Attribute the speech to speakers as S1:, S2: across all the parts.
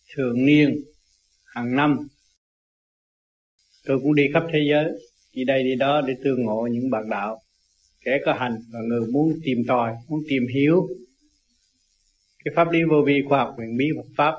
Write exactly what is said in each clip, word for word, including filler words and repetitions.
S1: thường niên hàng năm tôi cũng đi khắp thế giới, đi đây đi đó để tương ngộ những bạn đạo kẻ có hành và người muốn tìm tòi, muốn tìm hiểu cái pháp lý vô vi, khoa học huyền bí Phật pháp.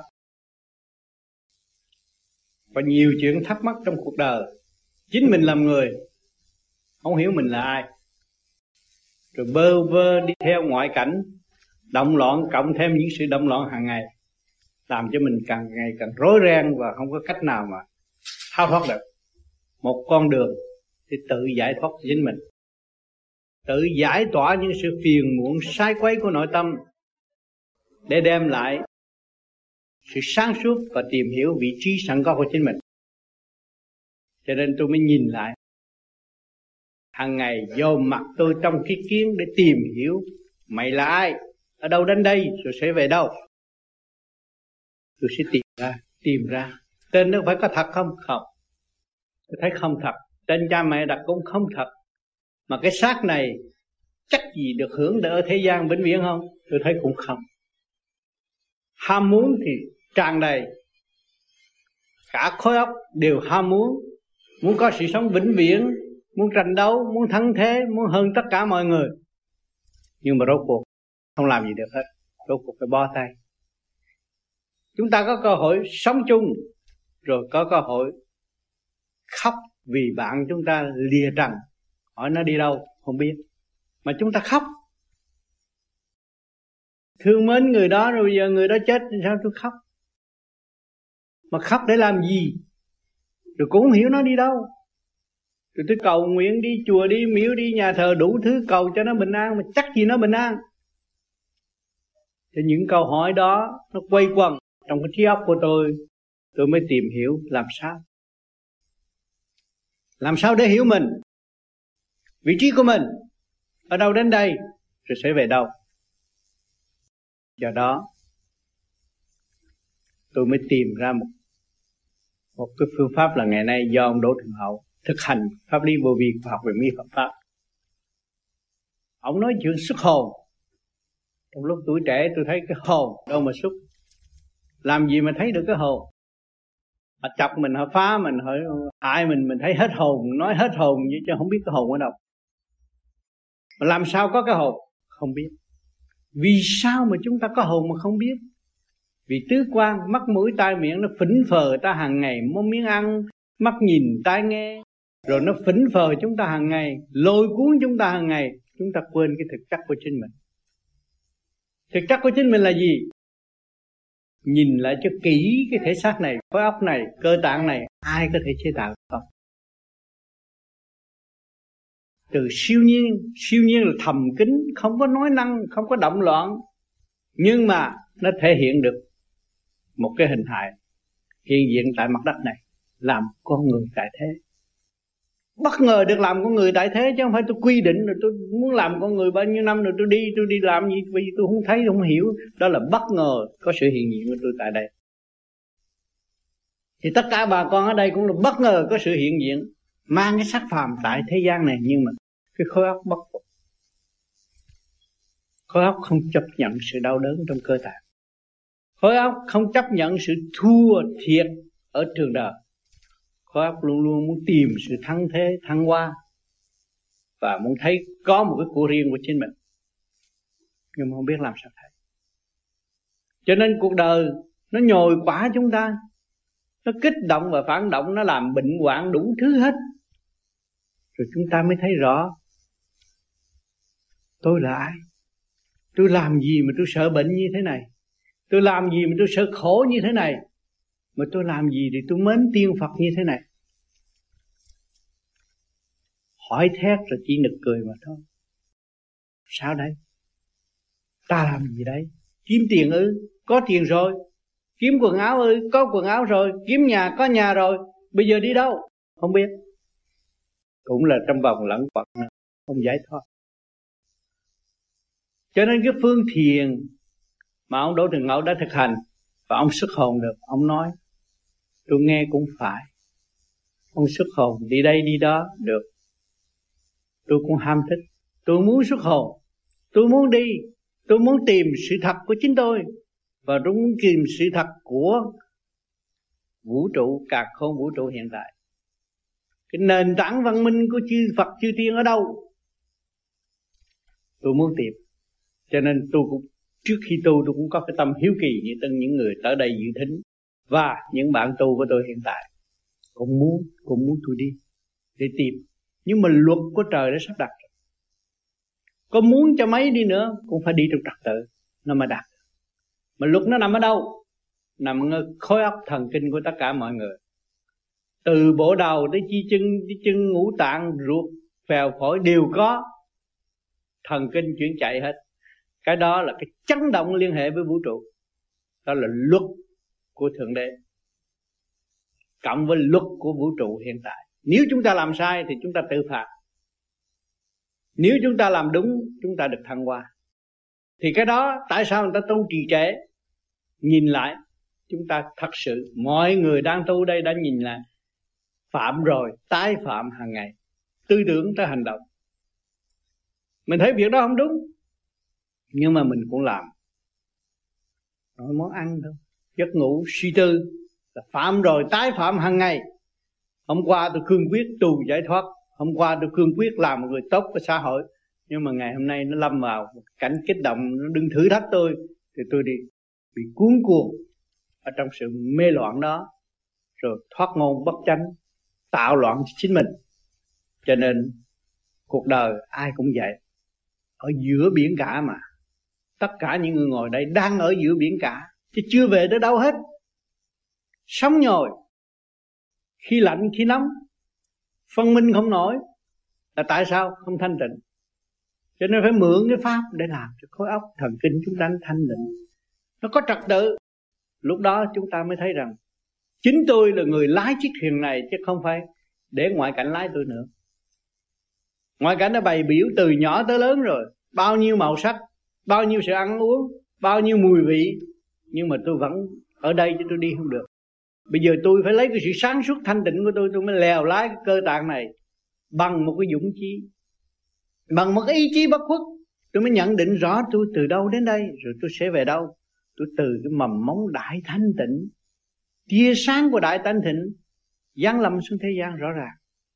S1: Có nhiều chuyện thắc mắc trong cuộc đời. Chính mình làm người không hiểu mình là ai, rồi bơ vơ đi theo ngoại cảnh động loạn, cộng thêm những sự động loạn hàng ngày, làm cho mình càng ngày càng rối ren và không có cách nào mà tháo thoát được. Một con đường thì tự giải thoát chính mình, tự giải tỏa những sự phiền muộn sai quấy của nội tâm để đem lại sự sáng suốt và tìm hiểu vị trí sẵn có của chính mình. Cho nên tôi mới nhìn lại hàng ngày vô mặt tôi trong cái kiến để tìm hiểu mày là ai, ở đâu đến đây, rồi sẽ về đâu. Tôi sẽ tìm ra, tìm ra tên nó phải có thật không? Không. Tôi thấy không thật. Tên cha mẹ đặt cũng không thật. Mà cái xác này chắc gì được hưởng ở thế gian vĩnh viễn không? Tôi thấy cũng không. Ham muốn thì tràn đầy, cả khối óc đều ham muốn, muốn có sự sống vĩnh viễn, muốn tranh đấu, muốn thắng thế, muốn hơn tất cả mọi người. Nhưng mà rốt cuộc không làm gì được hết, rốt cuộc phải bó tay. Chúng ta có cơ hội sống chung, rồi có cơ hội khóc vì bạn chúng ta lìa trần. Hỏi nó đi đâu không biết, mà chúng ta khóc, thương mến người đó, rồi bây giờ người đó chết thì sao tôi khóc? Mà khóc để làm gì? Rồi cũng không hiểu nó đi đâu. Rồi tôi cầu nguyện đi chùa, đi miếu, đi nhà thờ, đủ thứ cầu cho nó bình an, mà chắc gì nó bình an. Thì những câu hỏi đó nó quay quần trong cái trí óc của tôi. Tôi mới tìm hiểu làm sao Làm sao để hiểu mình, vị trí của mình, ở đâu đến đây, rồi sẽ về đâu. Do đó tôi mới tìm ra một Một cái phương pháp là ngày nay do ông Đỗ Thượng Hậu thực hành pháp lý vô vi khoa học huyền bí Phật pháp. Ông nói chuyện xuất hồn. Trong lúc tuổi trẻ tôi thấy cái hồn đâu mà xuất, làm gì mà thấy được cái hồn. Họ chọc mình, họ phá mình, họ hại mình, mình thấy hết hồn, nói hết hồn vậy chứ không biết cái hồn ở đâu. Mà làm sao có cái hồn? Không biết. Vì sao mà chúng ta có hồn mà không biết? Vì tứ quan, mắt mũi tai miệng nó phỉnh phờ ta hàng ngày, món miếng ăn, mắt nhìn tai nghe, rồi nó phỉnh phờ chúng ta hàng ngày, lôi cuốn chúng ta hàng ngày. Chúng ta quên cái thực chất của chính mình. Thực chất của chính mình là gì? Nhìn lại cho kỹ cái thể xác này, khối óc này, cơ tạng này, ai có thể chế tạo không? Từ siêu nhiên, siêu nhiên là thầm kín, không có nói năng, không có động loạn, nhưng mà nó thể hiện được một cái hình hài hiện diện tại mặt đất này, làm con người tại thế. Bất ngờ được làm con người tại thế, chứ không phải tôi quy định rồi tôi muốn làm con người bao nhiêu năm rồi tôi đi tôi đi làm gì, bởi vì tôi không thấy, không hiểu. Đó là bất ngờ có sự hiện diện của tôi tại đây. Thì tất cả bà con ở đây cũng là bất ngờ có sự hiện diện, mang cái sắc phàm tại thế gian này, nhưng mà cái khối óc bất phục. Khối óc không chấp nhận sự đau đớn trong cơ thể. Khối óc không chấp nhận sự thua thiệt ở trường đời. Khối óc luôn luôn muốn tìm sự thăng thế, thăng hoa, và muốn thấy có một cái của riêng của chính mình, nhưng mà không biết làm sao thấy. Cho nên cuộc đời nó nhồi quả chúng ta, nó kích động và phản động, nó làm bệnh hoạn đủ thứ hết. Rồi chúng ta mới thấy rõ tôi là ai, tôi làm gì mà tôi sợ bệnh như thế này, tôi làm gì mà tôi sợ khổ như thế này, mà tôi làm gì thì tôi mến tiên Phật như thế này. Hỏi thét rồi chỉ nực cười mà thôi. Sao đây? Ta làm gì đây? Kiếm tiền ư? Có tiền rồi. Kiếm quần áo ư? Có quần áo rồi. Kiếm nhà? Có nhà rồi. Bây giờ đi đâu? Không biết. Cũng là trong vòng lẫn quẩn, không giải thoát. Cho nên cái phương thiền mà ông Đỗ Thượng Hậu đã thực hành, và ông xuất hồn được. Ông nói tôi nghe cũng phải. Ông xuất hồn đi đây đi đó được. Tôi cũng ham thích. Tôi muốn xuất hồn. Tôi muốn đi. Tôi muốn tìm sự thật của chính tôi. Và tôi muốn tìm sự thật của vũ trụ, càn khôn vũ trụ hiện tại. Cái nền tảng văn minh của chư Phật chư Tiên ở đâu? Tôi muốn tìm. Cho nên tôi cũng trước khi tu tôi cũng có cái tâm hiếu kỳ như từng những người tới đây dự thính và những bạn tu của tôi hiện tại. Cũng muốn, cũng muốn tôi đi để tìm. Nhưng mà luật của trời đã sắp đặt. Có muốn cho mấy đi nữa cũng phải đi trong trật tự nó mới đạt. Mà luật nó nằm ở đâu? Nằm ở khối óc thần kinh của tất cả mọi người. Từ bộ đầu tới chi chân, chi chân ngũ tạng, ruột, phèo phổi đều có thần kinh chuyển chạy hết. Cái đó là cái chấn động liên hệ với vũ trụ. Đó là luật của Thượng Đế cộng với luật của vũ trụ hiện tại. Nếu chúng ta làm sai thì chúng ta tự phạt. Nếu chúng ta làm đúng, chúng ta được thăng hoa. Thì cái đó tại sao người ta tu trì trệ? Nhìn lại, chúng ta thật sự mọi người đang tu đây đã nhìn lại, phạm rồi tái phạm hàng ngày, tư tưởng tới hành động. Mình thấy việc đó không đúng, nhưng mà mình cũng làm. Nói món ăn thôi, giấc ngủ suy tư là phạm rồi tái phạm hàng ngày. Hôm qua tôi cương quyết tu giải thoát, hôm qua tôi cương quyết làm một người tốt của xã hội, nhưng mà ngày hôm nay nó lâm vào một cảnh kích động, nó đừng thử thách tôi, thì tôi đi bị cuốn cuồng ở trong sự mê loạn đó, rồi thoát ngôn bất chánh, tạo loạn cho chính mình. Cho nên cuộc đời ai cũng vậy, ở giữa biển cả mà. Tất cả những người ngồi đây đang ở giữa biển cả, chứ chưa về tới đâu hết. Sống nhồi, khi lạnh khi nóng, phân minh không nổi. Là tại sao? Không thanh tịnh. Cho nên phải mượn cái pháp để làm cho khối óc thần kinh chúng ta thanh tịnh, nó có trật tự. Lúc đó chúng ta mới thấy rằng chính tôi là người lái chiếc thuyền này, chứ không phải để ngoại cảnh lái tôi nữa. Ngoại cảnh nó bày biểu từ nhỏ tới lớn rồi, bao nhiêu màu sắc, bao nhiêu sự ăn uống, bao nhiêu mùi vị, nhưng mà tôi vẫn ở đây chứ tôi đi không được. Bây giờ tôi phải lấy cái sự sáng suốt thanh tịnh của tôi, tôi mới lèo lái cái cơ tạng này bằng một cái dũng chí, bằng một cái ý chí bất khuất. Tôi mới nhận định rõ tôi từ đâu đến đây, rồi tôi sẽ về đâu. Tôi từ cái mầm móng đại thanh tịnh, tia sáng của đại thanh tịnh giáng lâm xuống thế gian rõ ràng.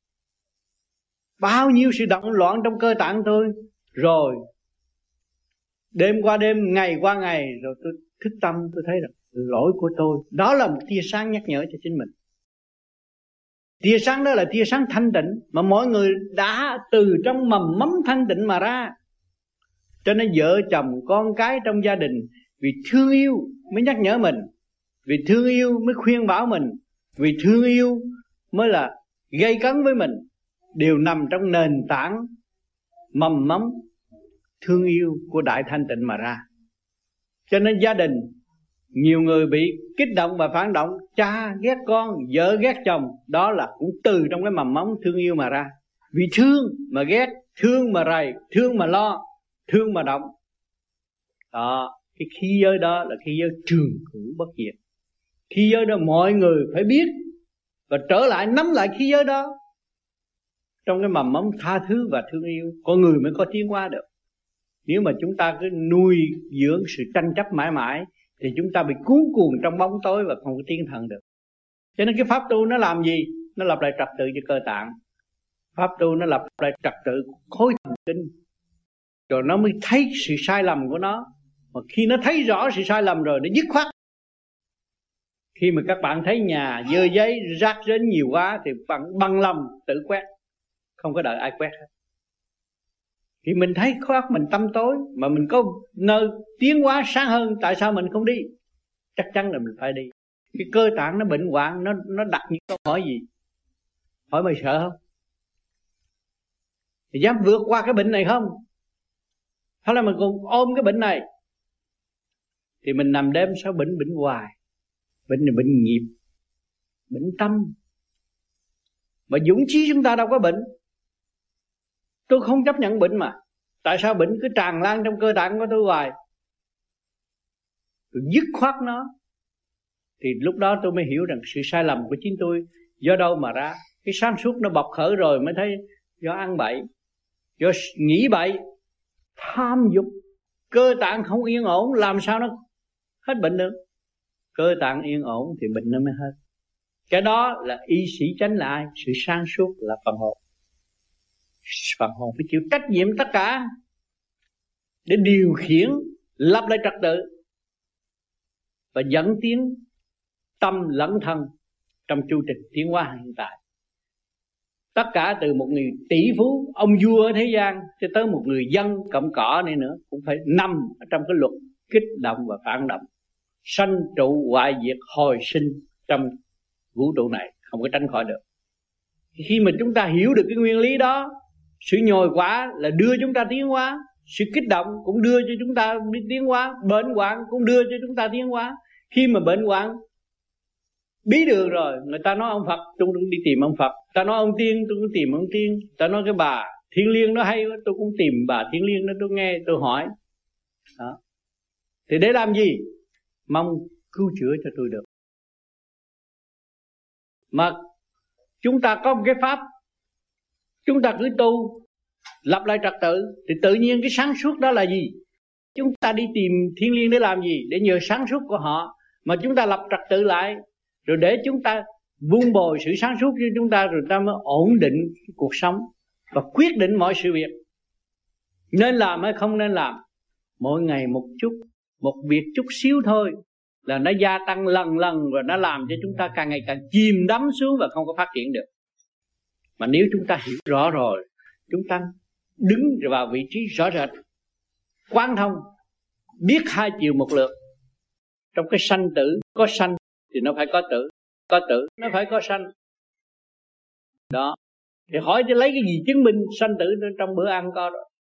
S1: Bao nhiêu sự động loạn trong cơ tạng tôi, rồi đêm qua đêm, ngày qua ngày, rồi tôi thức tâm, tôi thấy rằng lỗi của tôi. Đó là một tia sáng nhắc nhở cho chính mình. Tia sáng đó là tia sáng thanh tịnh mà mọi người đã từ trong mầm mắm thanh tịnh mà ra. Cho nên vợ chồng con cái trong gia đình vì thương yêu mới nhắc nhở mình, vì thương yêu mới khuyên bảo mình, vì thương yêu mới là gây cấn với mình, đều nằm trong nền tảng mầm mắm thương yêu của đại thanh tịnh mà ra. Cho nên gia đình nhiều người bị kích động và phản động, cha ghét con, vợ ghét chồng, đó là cũng từ trong cái mầm móng thương yêu mà ra. Vì thương mà ghét, thương mà rầy, thương mà lo, thương mà động. Đó, cái khí giới đó là khí giới trường cửu bất diệt. Khí giới đó mọi người phải biết và trở lại nắm lại khí giới đó. Trong cái mầm móng tha thứ và thương yêu, con người mới có tiến hóa được. Nếu mà chúng ta cứ nuôi dưỡng sự tranh chấp mãi mãi thì chúng ta bị cuốn cuồng trong bóng tối và không có tiến thần được. Cho nên cái pháp tu nó làm gì? Nó lập lại trật tự cho cơ tạng. Pháp tu nó lập lại trật tự khối thần kinh, rồi nó mới thấy sự sai lầm của nó. Mà khi nó thấy rõ sự sai lầm rồi, nó dứt khoát. Khi mà các bạn thấy nhà dơ giấy rác rến nhiều quá thì bạn bằng lòng tự quét, không có đợi ai quét hết. Thì mình thấy khối óc mình tăm tối, mà mình có nơi tiến hóa sáng hơn, tại sao mình không đi? Chắc chắn là mình phải đi. Cái cơ tạng nó bệnh hoạn, nó nó đặt những câu hỏi gì? Hỏi mày sợ không? Thì dám vượt qua cái bệnh này không? Hay là mình còn ôm cái bệnh này? Thì mình nằm đêm sao bệnh bệnh hoài. Bệnh này bệnh nghiệp, bệnh tâm. Mà dũng chí chúng ta đâu có bệnh. Tôi không chấp nhận bệnh mà. Tại sao bệnh cứ tràn lan trong cơ tạng của tôi hoài? Tôi dứt khoát nó. Thì lúc đó tôi mới hiểu rằng sự sai lầm của chính tôi do đâu mà ra. Cái sáng suốt nó bộc khởi rồi mới thấy do ăn bậy, do nghĩ bậy, tham dục. Cơ tạng không yên ổn, làm sao nó hết bệnh được? Cơ tạng yên ổn thì bệnh nó mới hết. Cái đó là y sĩ chánh là ai? Sự sáng suốt là phần hồn. Phần hồn phải chịu trách nhiệm tất cả để điều khiển, lập lại trật tự và dẫn tiến tâm lẫn thân trong chu trình tiến hóa hiện tại. Tất cả từ một người tỷ phú, ông vua ở thế gian cho tới một người dân cọng cỏ này nữa cũng phải nằm ở trong cái luật kích động và phản động, sanh trụ hoại diệt hồi sinh trong vũ trụ này, không có tránh khỏi được. Khi mà chúng ta hiểu được cái nguyên lý đó, sự nhồi quả là đưa chúng ta tiến hóa, sự kích động cũng đưa cho chúng ta đi tiến hóa, bệnh hoạn cũng đưa cho chúng ta tiến hóa. Khi mà bệnh hoạn bí được rồi, người ta nói ông Phật, tôi cũng đi tìm ông Phật. Ta nói ông Tiên, tôi cũng tìm ông Tiên. Ta nói cái bà Thiên Liêng nó hay, tôi cũng tìm bà Thiên Liêng đó, tôi nghe, tôi hỏi. Đó. Thì để làm gì? Mong cứu chữa cho tôi được. Mà chúng ta có một cái pháp, chúng ta cứ tu, lập lại trật tự, thì tự nhiên cái sáng suốt đó là gì? Chúng ta đi tìm Thiên Liêng để làm gì? Để nhờ sáng suốt của họ mà chúng ta lập trật tự lại, rồi để chúng ta vun bồi sự sáng suốt cho chúng ta, rồi ta mới ổn định cuộc sống và quyết định mọi sự việc nên làm hay không nên làm. Mỗi ngày một chút, một việc chút xíu thôi là nó gia tăng lần lần, rồi nó làm cho chúng ta càng ngày càng chìm đắm xuống và không có phát triển được. Mà nếu chúng ta hiểu rõ rồi, chúng ta đứng vào vị trí rõ rệt, quán thông, biết hai chiều một lượt. Trong cái sanh tử, có sanh thì nó phải có tử, có tử nó phải có sanh. Đó. Thì hỏi cho lấy cái gì chứng minh sanh tử trong bữa ăn có rồi.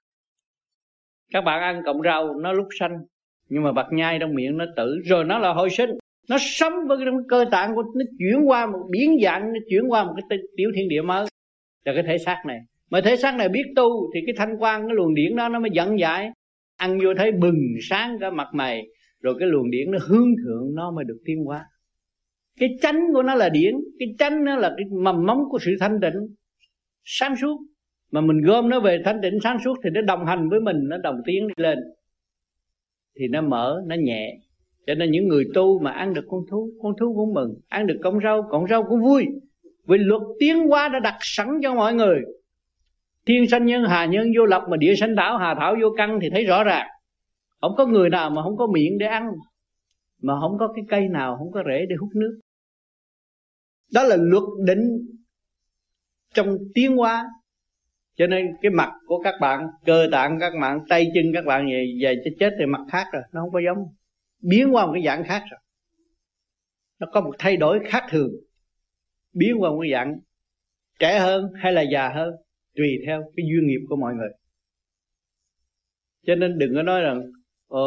S1: Các bạn ăn cọng rau nó lúc sanh, nhưng mà bạc nhai trong miệng nó tử, rồi nó là hồi sinh. Nó sống với cái cơ tạng của nó, chuyển qua một biến dạng, nó chuyển qua một cái tiểu thiên địa mới là cái thể xác này. Mà thể xác này biết tu thì cái thanh quan, cái luồng điển đó nó mới dẫn giải. Ăn vô thấy bừng sáng cả mặt mày, rồi cái luồng điển nó hướng thượng, nó mới được tiến hóa. Cái chánh của nó là điển, cái chánh nó là cái mầm móng của sự thanh tịnh sáng suốt. Mà mình gom nó về thanh tịnh sáng suốt thì nó đồng hành với mình, nó đồng tiến đi lên, thì nó mở, nó nhẹ. Cho nên những người tu mà ăn được con thú, con thú cũng mừng. Ăn được cọng rau, cọng rau cũng vui. Vì luật tiến hóa đã đặt sẵn cho mọi người. Thiên sanh nhân, hà nhân vô lập, mà địa sanh thảo, hà thảo vô căn, thì thấy rõ ràng. Không có người nào mà không có miệng để ăn, mà không có cái cây nào không có rễ để hút nước. Đó là luật định trong tiến hóa. Cho nên cái mặt của các bạn, cơ tạng các bạn, tay chân các bạn về, về chết chết thì mặt khác rồi, nó không có giống, biến qua một cái dạng khác rồi. Nó có một thay đổi khác thường, biến qua một cái dạng trẻ hơn hay là già hơn, tùy theo cái duyên nghiệp của mọi người. Cho nên đừng có nói rằng ờ,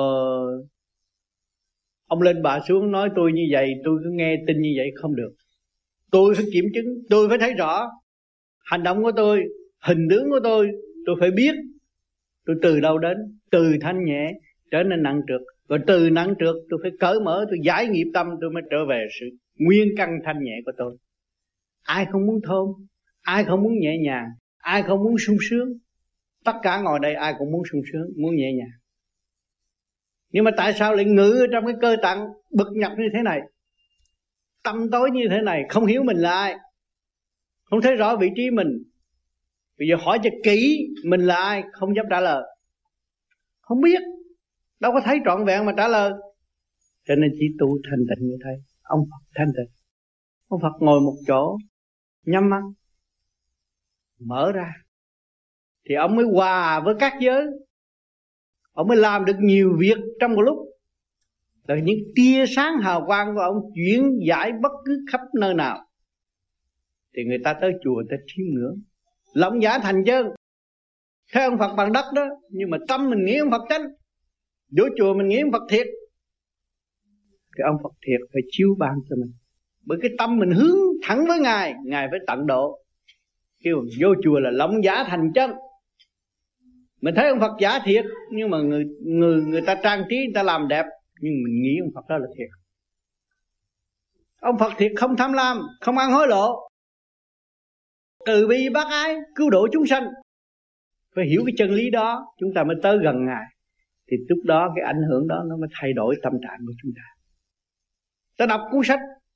S1: ông lên bà xuống nói tôi như vậy, tôi cứ nghe tin như vậy, không được. Tôi phải kiểm chứng, tôi phải thấy rõ hành động của tôi, hình tướng của tôi, tôi phải biết tôi từ đâu đến, từ thanh nhẹ trở nên nặng trược, rồi từ nặng trược tôi phải cởi mở, tôi giải nghiệp tâm, tôi mới trở về sự nguyên căn thanh nhẹ của tôi. Ai không muốn thơm, ai không muốn nhẹ nhàng, ai không muốn sung sướng? Tất cả ngồi đây ai cũng muốn sung sướng, muốn nhẹ nhàng. Nhưng mà tại sao lại ngự ở trong cái cơ tạng bực nhập như thế này, tâm tối như thế này, không hiểu mình là ai, không thấy rõ vị trí mình. Bây giờ hỏi cho kỹ mình là ai, không dám trả lời, không biết, đâu có thấy trọn vẹn mà trả lời. Cho nên chỉ tu thanh tịnh như thế. Ông Phật thanh tịnh, ông Phật ngồi một chỗ, nhắm mắt, mở ra, thì ông mới hòa với các giới. Ông mới làm được nhiều việc trong một lúc. Rồi những tia sáng hào quang của ông chuyển giải bất cứ khắp nơi nào, thì người ta tới chùa người ta chiêm ngưỡng. Lòng giả thành chân, thấy ông Phật bằng đất đó, nhưng mà tâm mình nghĩ ông Phật chánh. Vô chùa mình nghĩ ông Phật thiệt, thì ông Phật thiệt phải chiếu ban cho mình. Bởi cái tâm mình hướng thẳng với Ngài, Ngài phải tận độ. Kêu vô chùa là lòng giả thành chân. Mình thấy ông Phật giả thiệt, nhưng mà người người người ta trang trí, người ta làm đẹp, nhưng mình nghĩ ông Phật đó là thiệt. Ông Phật thiệt không tham lam, không ăn hối lộ, từ bi bác ái, cứu độ chúng sanh. Phải hiểu cái chân lý đó, chúng ta mới tới gần Ngài. Thì lúc đó cái ảnh hưởng đó nó mới thay đổi tâm trạng của chúng ta. Ta đọc cuốn sách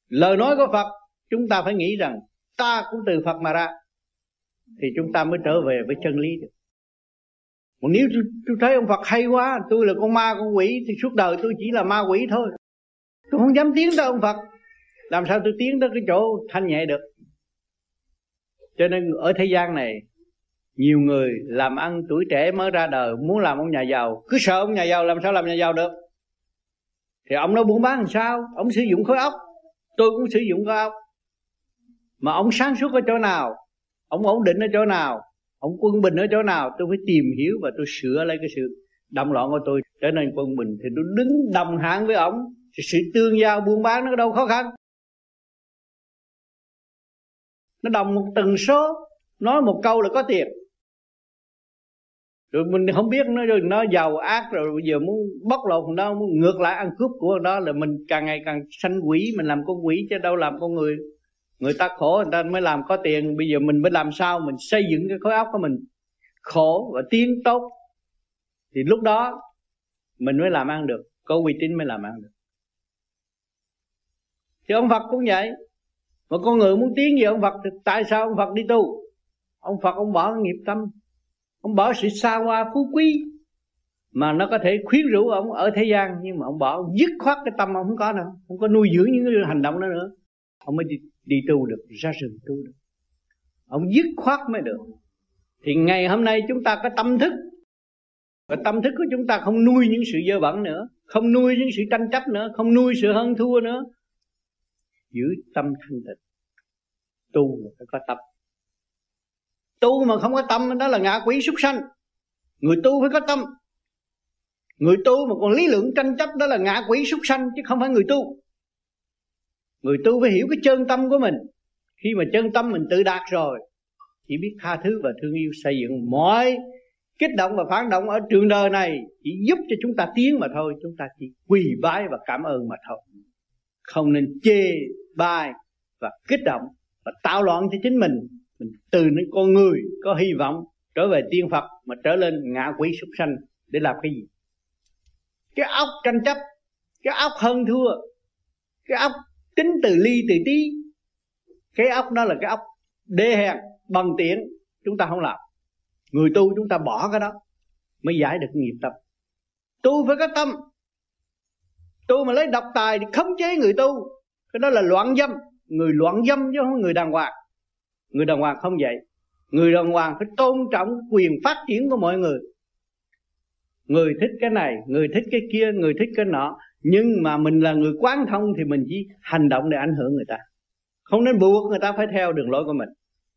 S1: lời nói của Phật, chúng ta phải nghĩ rằng ta cũng từ Phật mà ra, thì chúng ta mới trở về với chân lý được. Còn nếu tôi, tôi thấy ông Phật hay quá, tôi là con ma con quỷ, thì suốt đời tôi chỉ là ma quỷ thôi, tôi không dám tiến tới ông Phật, làm sao tôi tiến tới cái chỗ thanh nhẹ được. Cho nên ở thế gian này, nhiều người làm ăn tuổi trẻ mới ra đời muốn làm ông nhà giàu, cứ sợ ông nhà giàu làm sao làm nhà giàu được. Thì ông nó buôn bán làm sao? Ông sử dụng khối óc, tôi cũng sử dụng khối óc. Mà ông sáng suốt ở chỗ nào, ông ổn định ở chỗ nào, ông quân bình ở chỗ nào, tôi phải tìm hiểu và tôi sửa lấy cái sự động loạn của tôi trở nên quân bình. Thì tôi đứng đồng hạng với ông, thì sự tương giao buôn bán nó đâu khó khăn. Nó đồng một tần số, nói một câu là có tiền. Rồi mình không biết nó nó giàu ác, rồi bây giờ muốn bóc lột thằng đó, muốn ngược lại ăn cướp của thằng đó, là mình càng ngày càng sanh quỷ, mình làm con quỷ chứ đâu làm con người. Người ta khổ người ta mới làm có tiền. Bây giờ mình mới làm sao mình xây dựng cái khối óc của mình khổ và tiến tốt, thì lúc đó mình mới làm ăn được, có uy tín mới làm ăn được. Thì ông Phật cũng vậy. Mà con người muốn tiến về ông Phật thì tại sao ông Phật đi tu? Ông Phật ông bỏ nghiệp tâm, ông bỏ sự xa hoa phú quý mà nó có thể khuyến rũ ông ở thế gian, nhưng mà ông bỏ, ông dứt khoát cái tâm ông không có nữa, không có nuôi dưỡng những cái hành động đó nữa. Ông mới đi, đi tu được, ra rừng tu được. Ông dứt khoát mới được. Thì ngày hôm nay chúng ta có tâm thức, và tâm thức của chúng ta không nuôi những sự dơ bẩn nữa, không nuôi những sự tranh chấp nữa, không nuôi sự hơn thua nữa, giữ tâm thanh tịnh. Tu là phải có tâm. Tu mà không có tâm đó là ngạ quỷ súc sanh. Người tu phải có tâm. Người tu mà còn lý luận tranh chấp đó là ngạ quỷ súc sanh, chứ không phải người tu. Người tu phải hiểu cái chân tâm của mình. Khi mà chân tâm mình tự đạt rồi, chỉ biết tha thứ và thương yêu, xây dựng. Mọi kích động và phản động ở trường đời này chỉ giúp cho chúng ta tiến mà thôi. Chúng ta chỉ quỳ bái và cảm ơn mà thôi. Không nên chê bai và kích động và tạo loạn cho chính mình. Mình từ những con người có hy vọng trở về tiên Phật, mà trở lên ngạ quỷ súc sanh để làm cái gì? Cái óc tranh chấp, cái óc hơn thua, cái óc tính từ ly từ tí, cái óc đó là cái óc đê hèn bằng tiện, chúng ta không làm. Người tu chúng ta bỏ cái đó mới giải được nghiệp tâm. Tu phải có tâm. Tu mà lấy độc tài thì khống chế người tu, cái đó là loạn dâm. Người loạn dâm chứ không người đàng hoàng. Người đàng hoàng không vậy. Người đàng hoàng phải tôn trọng quyền phát triển của mọi người. Người thích cái này, người thích cái kia, người thích cái nọ. Nhưng mà mình là người quán thông thì mình chỉ hành động để ảnh hưởng người ta, không nên buộc người ta phải theo đường lối của mình.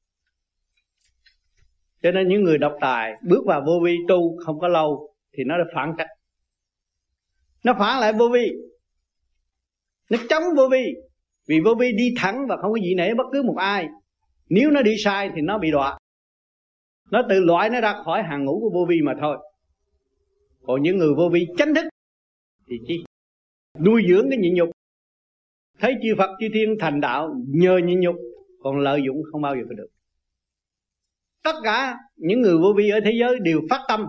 S1: Cho nên những người độc tài bước vào vô vi tu không có lâu thì nó đã phản cách. Nó phản lại vô vi, nó chống vô vi. Vì vô vi đi thẳng và không có gì nể bất cứ một ai. Nếu nó đi sai thì nó bị đọa, nó tự loại nó ra khỏi hàng ngũ của vô vi mà thôi. Còn những người vô vi chánh thức thì chỉ nuôi dưỡng cái nhịn nhục. Thấy chư Phật chư Thiên thành đạo nhờ nhịn nhục, còn lợi dụng không bao giờ có được. Tất cả những người vô vi ở thế giới đều phát tâm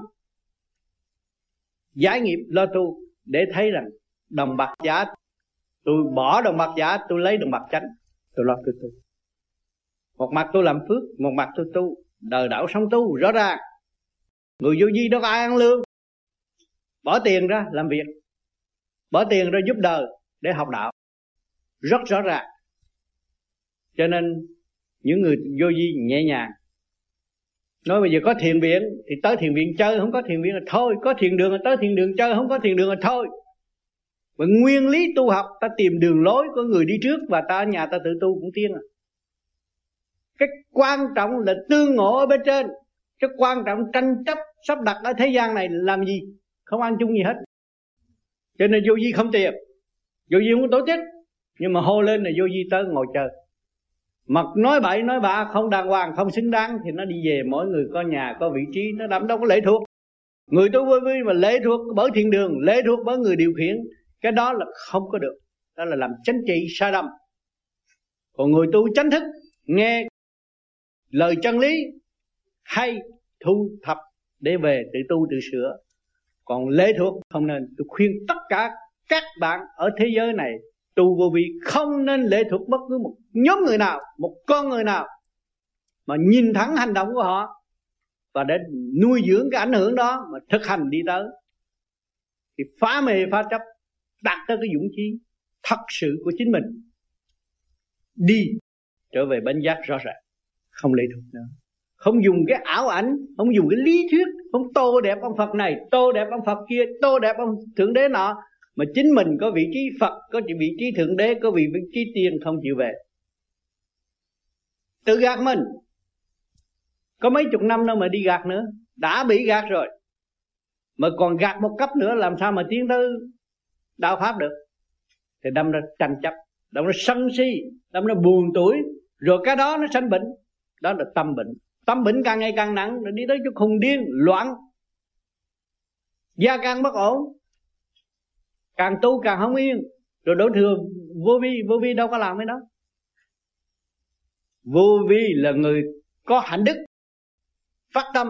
S1: giải nghiệp lo tu, để thấy rằng đồng bạc giả, tôi bỏ đồng bạc giả, tôi lấy đồng bạc chánh, tôi lo tôi tu. Một mặt tôi làm phước, một mặt tôi tu. Đời đạo sống tu rõ ràng. Người vô vi đâu có ai ăn lương, bỏ tiền ra làm việc, bỏ tiền ra giúp đời để học đạo, rất rõ ràng. Cho nên những người vô vi nhẹ nhàng. Nói bây giờ có thiền viện thì tới thiền viện chơi, không có thiền viện là thôi. Có thiền đường là tới thiền đường chơi, không có thiền đường là thôi. Và nguyên lý tu học, ta tìm đường lối của người đi trước, và ta ở nhà ta tự tu cũng tiến à. Cái quan trọng là tương ngộ ở bên trên. Cái quan trọng tranh chấp sắp đặt ở thế gian này làm gì? Không ăn chung gì hết. Cho nên vô vi không tiền, vô vi không tổ chức, nhưng mà hô lên là vô vi tới ngồi chơi. Mà nói bậy nói bạ không đàng hoàng, không xứng đáng thì nó đi về. Mỗi người có nhà có vị trí, nó đâm đâu có lệ thuộc. Người tu vô vi mà lệ thuộc bởi thiền đường, lệ thuộc bởi người điều khiển, cái đó là không có được. Đó là làm chánh trị sai lầm. Còn người tu chánh thức, nghe lời chân lý hay thu thập để về tự tu tự sửa. Còn lệ thuộc không nên. Tôi khuyên tất cả các bạn ở thế giới này Tu vô vi không nên lệ thuộc bất cứ một nhóm người nào, một con người nào, mà nhìn thẳng hành động của họ và để nuôi dưỡng cái ảnh hưởng đó mà thực hành đi tới, thì phá mê phá chấp, đạt tới cái dũng khí thật sự của chính mình, đi trở về bánh giác rõ ràng, không lệ thuộc nữa, không dùng cái ảo ảnh, không dùng cái lý thuyết, không tô đẹp ông Phật này, tô đẹp ông Phật kia, tô đẹp ông Thượng Đế nọ, mà chính mình có vị trí Phật, có vị trí Thượng Đế, có vị trí tiên không chịu về, tự gạt mình. Có mấy chục năm đâu mà đi gạt nữa, đã bị gạt rồi, mà còn gạt một cấp nữa làm sao mà tiến tới đạo pháp được? Thì đâm ra tranh chấp, đâm ra sân si, đâm ra buồn tuổi, rồi cái đó nó sanh bệnh. Đó là tâm bệnh. Tâm bệnh càng ngày càng nặng, rồi đi tới chỗ khùng điên, loạn, gia càng bất ổn, càng tu càng không yên, rồi đổ thừa vô vi. Vô vi đâu có làm cái đó. Vô vi là người có hạnh đức, phát tâm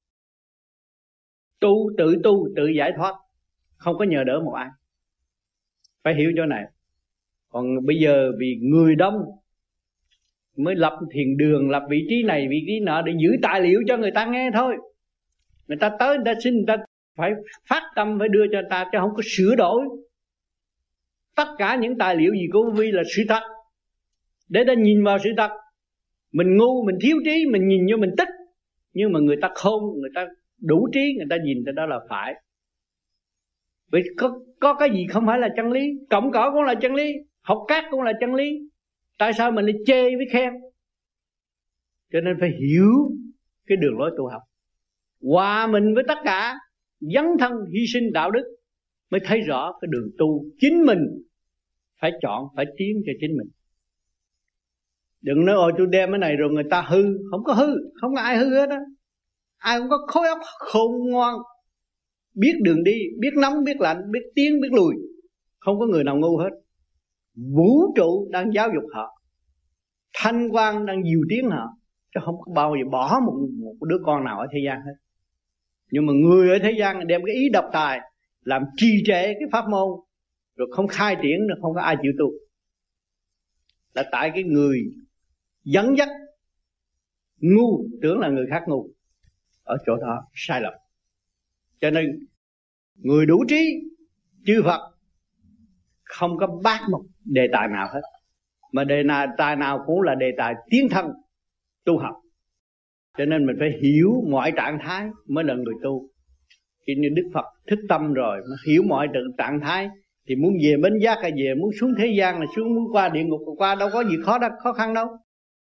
S1: tu, tự tu, tự giải thoát, không có nhờ đỡ một ai. Phải hiểu chỗ này. Còn bây giờ vì người đông mới lập thiền đường, lập vị trí này vị trí nọ để giữ tài liệu cho người ta nghe thôi. Người ta tới, người ta xin, người ta phải phát tâm, phải đưa cho người ta, chứ không có sửa đổi. Tất cả những tài liệu gì của vô vi là sự thật, để ta nhìn vào sự thật. Mình ngu, mình thiếu trí, mình nhìn vô mình tích, nhưng mà người ta khôn, người ta đủ trí, người ta nhìn tới đó là phải. Vì có, có cái gì không phải là chân lý? Cọng cỏ cũng là chân lý, học cát cũng là chân lý. Tại sao mình lại chê với khen? Cho nên phải hiểu cái đường lối tu học, hòa mình với tất cả, dấn thân hy sinh đạo đức, mới thấy rõ cái đường tu chính mình phải chọn, phải tiến cho chính mình. Đừng nói ôi tôi đem cái này rồi người ta hư. Không có hư, không có ai hư hết á. Ai cũng có khối óc khôn ngoan, biết đường đi, biết nóng, biết lạnh, biết tiến, biết lùi. Không có người nào ngu hết. Vũ trụ đang giáo dục họ, thanh quang đang dìu tiến họ, chứ không có bao giờ bỏ một, một đứa con nào ở thế gian hết. Nhưng mà người ở thế gian đem cái ý độc tài làm trì trệ cái pháp môn, rồi không khai triển, rồi không có ai chịu tu. Là tại cái người dẫn dắt ngu tưởng là người khác ngu, ở chỗ đó sai lầm. Cho nên người đủ trí, chư Phật không có bác một đề tài nào hết, mà đề tài nào cũng là đề tài tiến thân tu học. Cho nên mình phải hiểu mọi trạng thái mới là người tu. Khi như Đức Phật thức tâm rồi, nó hiểu mọi trạng thái, thì muốn về bến giác hay về, muốn xuống thế gian là xuống, muốn qua địa ngục là qua, đâu có gì khó đó, khó khăn đâu.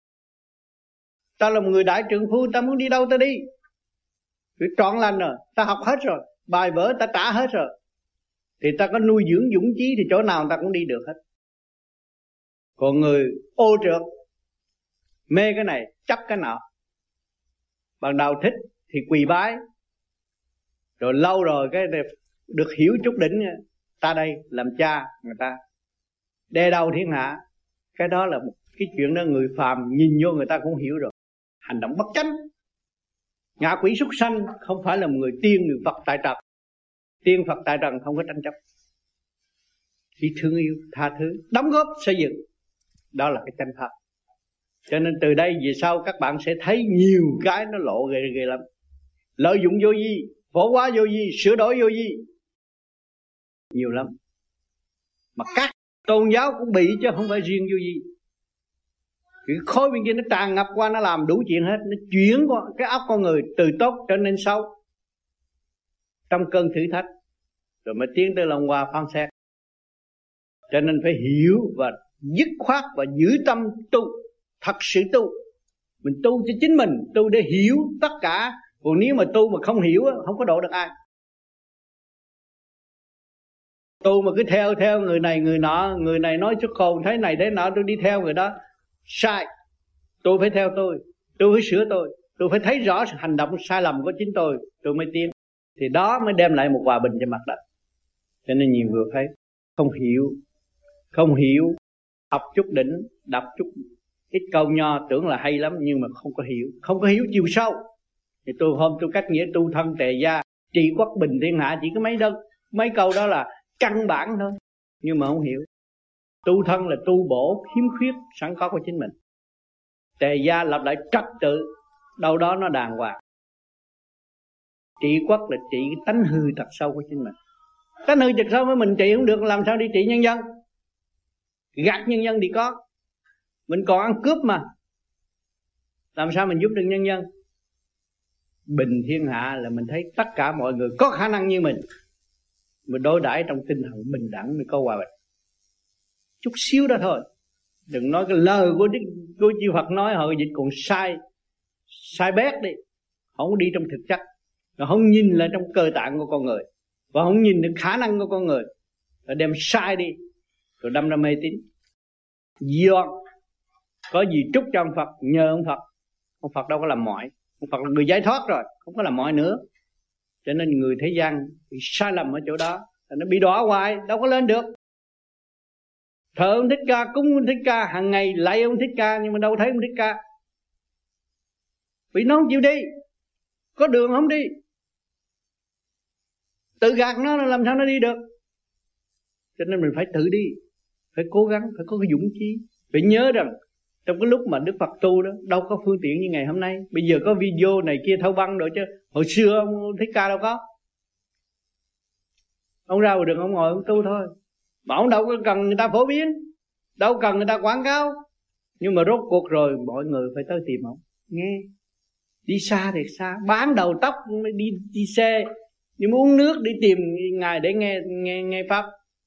S1: Ta là một người đại trượng phu, ta muốn đi đâu ta đi. Vì trọn lành rồi, ta học hết rồi, bài vở ta trả hết rồi, thì ta có nuôi dưỡng dũng chí thì chỗ nào ta cũng đi được hết. Còn người ô trượt, mê cái này, chấp cái nọ, ban đầu thích thì quỳ bái, rồi lâu rồi cái được hiểu chút đỉnh, ta đây làm cha người ta, đe đầu thiên hạ. Cái đó là một cái chuyện đó người phàm nhìn vô người ta cũng hiểu rồi. Hành động bất chánh, ngạ quỷ súc sanh, không phải là một người tiên người Phật tại trần. Tiên Phật tại trần không có tranh chấp, chỉ thương yêu, tha thứ, đóng góp xây dựng. Đó là cái chánh pháp. Cho nên từ đây về sau các bạn sẽ thấy nhiều cái nó lộ ghê ghê lắm. Lợi dụng vô vi, phổ hóa vô vi, sửa đổi vô vi, nhiều lắm. Mà các tôn giáo cũng bị, chứ không phải riêng vô vi. Cái khối bên kia nó tràn ngập qua, nó làm đủ chuyện hết. Nó chuyển qua cái óc con người từ tốt trở nên xấu, trong cơn thử thách, rồi mới tiến tới lòng hoa phán xét. Cho nên phải hiểu và dứt khoát và giữ tâm tu, thật sự tu. Mình tu cho chính mình, tu để hiểu tất cả. Còn nếu mà tu mà không hiểu, không có độ được ai. Tu mà cứ theo theo người này người nọ, người này nói xuất hồn thế này thế nọ, tôi đi theo người đó, sai. Tôi phải theo tôi, tôi phải sửa tôi, tôi phải thấy rõ sự hành động sai lầm của chính tôi, tôi mới tiến. Thì đó mới đem lại một hòa bình cho mặt đất. Cho nên nhiều người thấy không hiểu, không hiểu, học chút đỉnh, đọc chút ít câu nho tưởng là hay lắm, nhưng mà không có hiểu, không có hiểu chiều sâu. Thì tôi hôm tôi cách nghĩa tu thân tề gia, trị quốc bình thiên hạ, chỉ có mấy đơn mấy câu đó là căn bản thôi, nhưng mà không hiểu. Tu thân là tu bổ khiếm khuyết sẵn có của chính mình. Tề gia lập lại trật tự, đâu đó nó đàng hoàng. Trị quốc là trị cái tánh hư tật sâu của chính mình. Tánh hư tật sâu với mình trị không được, làm sao đi trị nhân dân? Gạt nhân dân thì có. Mình còn ăn cướp mà, làm sao mình giúp được nhân dân? Bình thiên hạ là mình thấy tất cả mọi người có khả năng như mình, mình đối đãi trong tinh thần bình đẳng mới có hòa bình. Chút xíu đó thôi. Đừng nói cái lời của Đức của chư Phật nói hội dịch còn sai sai bét đi, không đi trong thực chất, rồi không nhìn lại trong cơ tạng của con người, và không nhìn được khả năng của con người, rồi đem sai đi, rồi đâm ra mê tín. Do có gì trút cho ông Phật, nhờ ông Phật. Ông Phật đâu có làm mọi, ông Phật là người giải thoát rồi, không có làm mọi nữa. Cho nên người thế gian bị sai lầm ở chỗ đó, nó bị đọa hoài, đâu có lên được. Thờ ông Thích Ca, cúng ông Thích Ca, hàng ngày lạy ông Thích Ca, nhưng mà đâu thấy ông Thích Ca. Vì nó không chịu đi, có đường không đi, tự gạt nó làm sao nó đi được. Cho nên mình phải tự đi, phải cố gắng, phải có cái dũng chí. Phải nhớ rằng trong cái lúc mà Đức Phật tu đó, đâu có phương tiện như ngày hôm nay. Bây giờ có video này kia thâu băng rồi, chứ hồi xưa ông Thích Ca đâu có. Ông ra ngoài đường ông ngồi ông tu thôi, mà ông đâu có cần người ta phổ biến, đâu cần người ta quảng cáo. Nhưng mà rốt cuộc rồi mọi người phải tới tìm ông, nghe. Đi xa thì xa, bán đầu tóc mới đi đi xe, nhưng mà uống nước đi tìm ngài để nghe nghe nghe pháp.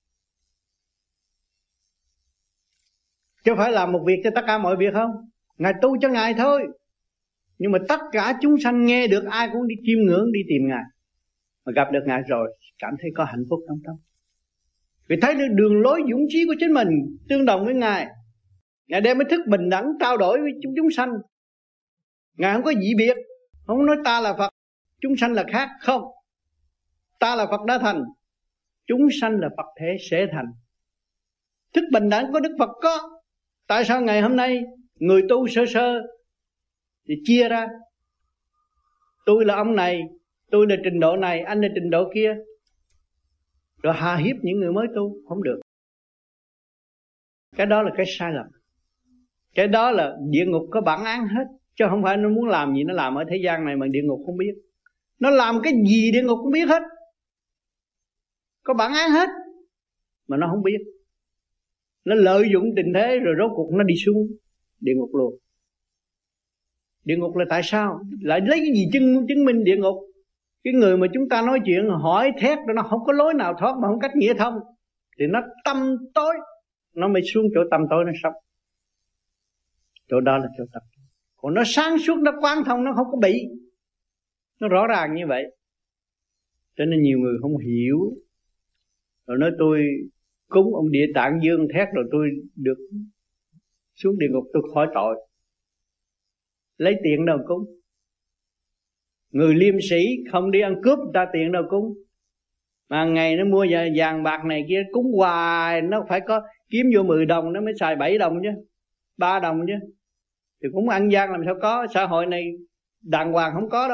S1: Chứ phải làm một việc cho tất cả mọi việc không? Ngài tu cho ngài thôi, nhưng mà tất cả chúng sanh nghe được, ai cũng đi chiêm ngưỡng, đi tìm ngài. Mà gặp được ngài rồi cảm thấy có hạnh phúc trong tâm, vì thấy được đường lối dũng chí của chính mình tương đồng với ngài. Ngài đem cái thức bình đẳng trao đổi với chúng, chúng sanh. Ngài không có dị biệt, không nói ta là Phật, chúng sanh là khác. Không, ta là Phật đã thành, chúng sanh là Phật thể sẽ thành. Thức bình đẳng của Đức Phật có. Tại sao ngày hôm nay người tu sơ sơ thì chia ra, tôi là ông này, tôi là trình độ này, anh là trình độ kia, rồi hà hiếp những người mới tu? Không được. Cái đó là cái sai lầm. Cái đó là địa ngục có bản án hết. Chứ không phải nó muốn làm gì nó làm ở thế gian này mà địa ngục không biết. Nó làm cái gì địa ngục cũng biết hết, có bản án hết, mà nó không biết. Nó lợi dụng tình thế rồi rốt cuộc nó đi xuống địa ngục luôn. Địa ngục là tại sao? Lại lấy cái gì chứng, chứng minh địa ngục? Cái người mà chúng ta nói chuyện hỏi thét rồi nó không có lối nào thoát mà không cách nghĩa thông, thì nó tâm tối, nó mới xuống chỗ tâm tối nó sống. Chỗ đó là chỗ tâm. Còn nó sáng suốt, nó quán thông, nó không có bị. Nó rõ ràng như vậy. Cho nên nhiều người không hiểu, rồi nói tôi cúng ông Địa Tạng Dương thét rồi tôi được xuống địa ngục, tôi khỏi tội. Lấy tiền đâu cúng? Người liêm sĩ không đi ăn cướp người ta tiền đâu cúng. Mà ngày nó mua vàng bạc này kia cúng hoài, nó phải có kiếm vô mười đồng nó mới xài bảy đồng chứ, ba đồng chứ. Thì cũng ăn gian làm sao có. Xã hội này đàng hoàng không có đâu.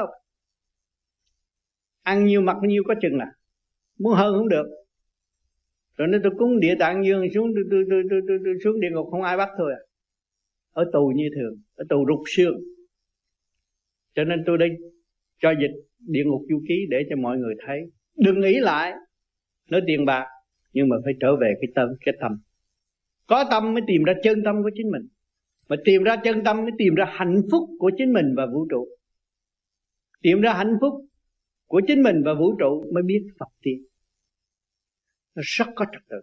S1: Ăn nhiêu mặc nhiêu có chừng à, muốn hơn không được. Rồi nếu tôi cúng Địa Tạng Dương xuống tôi, tôi, tôi, tôi, tôi, tôi xuống địa ngục không ai bắt thôi à. Ở tù như thường, ở tù rụt xương. Cho nên tôi đây cho dịch địa ngục du ký để cho mọi người thấy. Đừng nghĩ lại nói tiền bạc, nhưng mà phải trở về cái tâm, cái tâm. Có tâm mới tìm ra chân tâm của chính mình, mà tìm ra chân tâm mới tìm ra hạnh phúc của chính mình và vũ trụ. Tìm ra hạnh phúc của chính mình và vũ trụ mới biết Phật tiên. Nó rất có trật tự.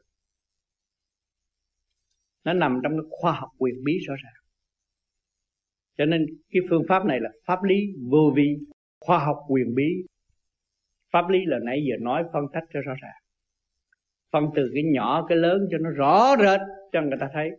S1: Nó nằm trong cái khoa học quyền bí rõ ràng. Cho nên cái phương pháp này là pháp lý vô vi, khoa học quyền bí. Pháp lý là nãy giờ nói phân tách cho rõ ràng, phân từ cái nhỏ cái lớn cho nó rõ rệt cho người ta thấy.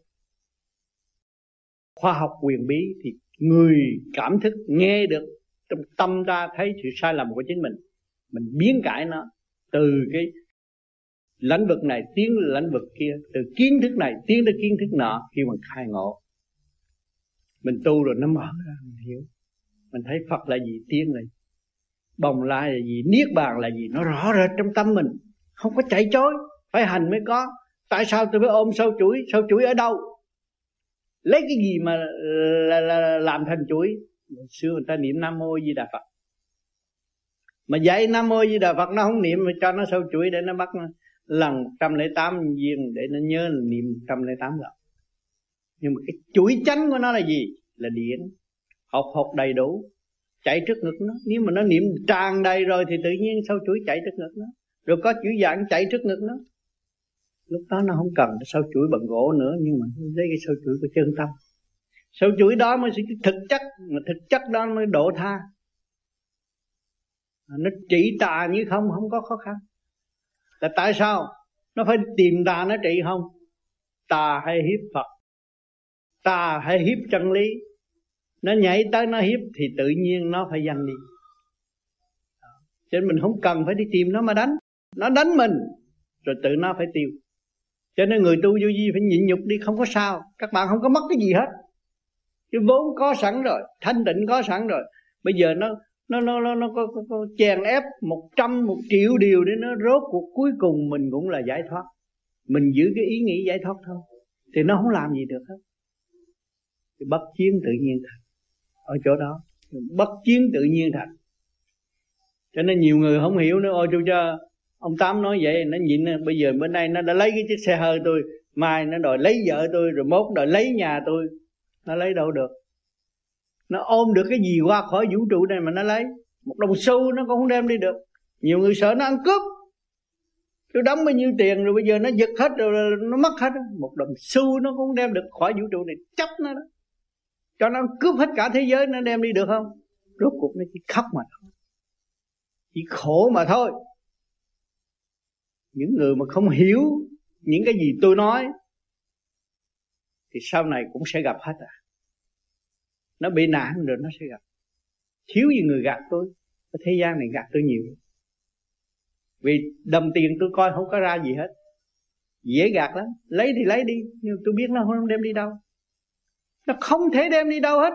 S1: Khoa học quyền bí thì người cảm thức nghe được trong tâm ta, thấy sự sai lầm của chính mình, mình biến cải nó từ cái lãnh vực này tiến lãnh vực kia, từ kiến thức này tiến tới kiến thức nọ. Khi mình khai ngộ, mình tu rồi nó mở ra, mình hiểu, mình thấy Phật là gì, tiên là gì, Bồng Lai là gì, Niết Bàn là gì, nó rõ rệt trong tâm mình, không có chạy chối, phải hành mới có. Tại sao tôi phải ôm sâu chuỗi? Sâu chuỗi ở đâu? Lấy cái gì mà là, là, là làm thành chuỗi? Hồi xưa người ta niệm Nam Mô Di Đà Phật, mà dạy Nam Mô Di Đà Phật nó không niệm, mà cho nó sâu chuỗi để nó bắt lần một trăm lẻ tám viên, để nó nhớ là niệm một trăm lẻ tám lần. Nhưng mà cái chuỗi chánh của nó là gì? Là điển, học học đầy đủ, chạy trước ngực nó. Nếu mà nó niệm tràn đầy rồi thì tự nhiên sâu chuỗi chạy trước ngực nó, rồi có chữ dạng chạy trước ngực nó. Lúc đó nó không cần sâu chuỗi bằng gỗ nữa, nhưng mà lấy cái sâu chuỗi của chân tâm. Sâu chuỗi đó mới thực chất, mà thực chất đó mới độ tha. Nó trị tà như không, không có khó khăn. Là tại sao? Nó phải tìm tà nó trị không? Tà hay hiếp Phật, tà hay hiếp chân lý, nó nhảy tới nó hiếp thì tự nhiên nó phải giành đi. Cho nên mình không cần phải đi tìm nó mà đánh. Nó đánh mình rồi tự nó phải tiêu. Cho nên người tu vô vi phải nhịn nhục đi, không có sao. Các bạn không có mất cái gì hết, cái vốn có sẵn rồi, thanh tịnh có sẵn rồi. Bây giờ nó nó nó nó, nó có, có, có chèn ép một trăm một triệu điều để nó rốt cuộc cuối cùng mình cũng là giải thoát. Mình giữ cái ý nghĩ giải thoát thôi thì nó không làm gì được hết. Thì bất chiến tự nhiên thành ở chỗ đó, bất chiến tự nhiên thành. Cho nên nhiều người không hiểu nữa. Ôi chú cho ông Tám nói vậy, nó nhịn. Bây giờ bữa nay nó đã lấy cái chiếc xe hơi tôi, mai nó đòi lấy vợ tôi, rồi mốt đòi lấy nhà tôi. Nó lấy đâu được. Nó ôm được cái gì qua khỏi vũ trụ này mà nó lấy? Một đồng xu nó cũng không đem đi được. Nhiều người sợ nó ăn cướp. Tôi đóng bao nhiêu tiền rồi bây giờ nó giật hết rồi, nó mất hết. Một đồng xu nó cũng không đem được khỏi vũ trụ này. Chấp nó đó, cho nó cướp hết cả thế giới, nó đem đi được không? Rốt cuộc nó chỉ khóc mà thôi, chỉ khổ mà thôi. Những người mà không hiểu những cái gì tôi nói thì sau này cũng sẽ gặp hết à. Nó bị nạn rồi nó sẽ gặp. Thiếu gì người gạt tôi. Ở thế gian này gạt tôi nhiều. Vì đồng tiền tôi coi không có ra gì hết, dễ gạt lắm. Lấy thì lấy đi, nhưng tôi biết nó không đem đi đâu. Nó không thể đem đi đâu hết.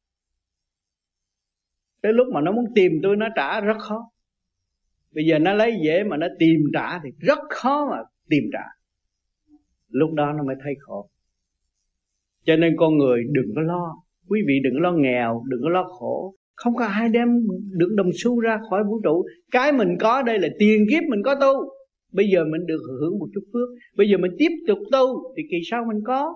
S1: Tới lúc mà nó muốn tìm tôi nó trả rất khó. Bây giờ nó lấy dễ mà nó tìm trả thì rất khó mà tìm trả. Lúc đó nó mới thấy khổ. Cho nên con người đừng có lo. Quý vị đừng có lo nghèo, đừng có lo khổ. Không có ai đem được đồng xu ra khỏi vũ trụ. Cái mình có đây là tiền kiếp mình có tu. Bây giờ mình được hưởng một chút phước. Bây giờ mình tiếp tục tu thì kỳ sau mình có.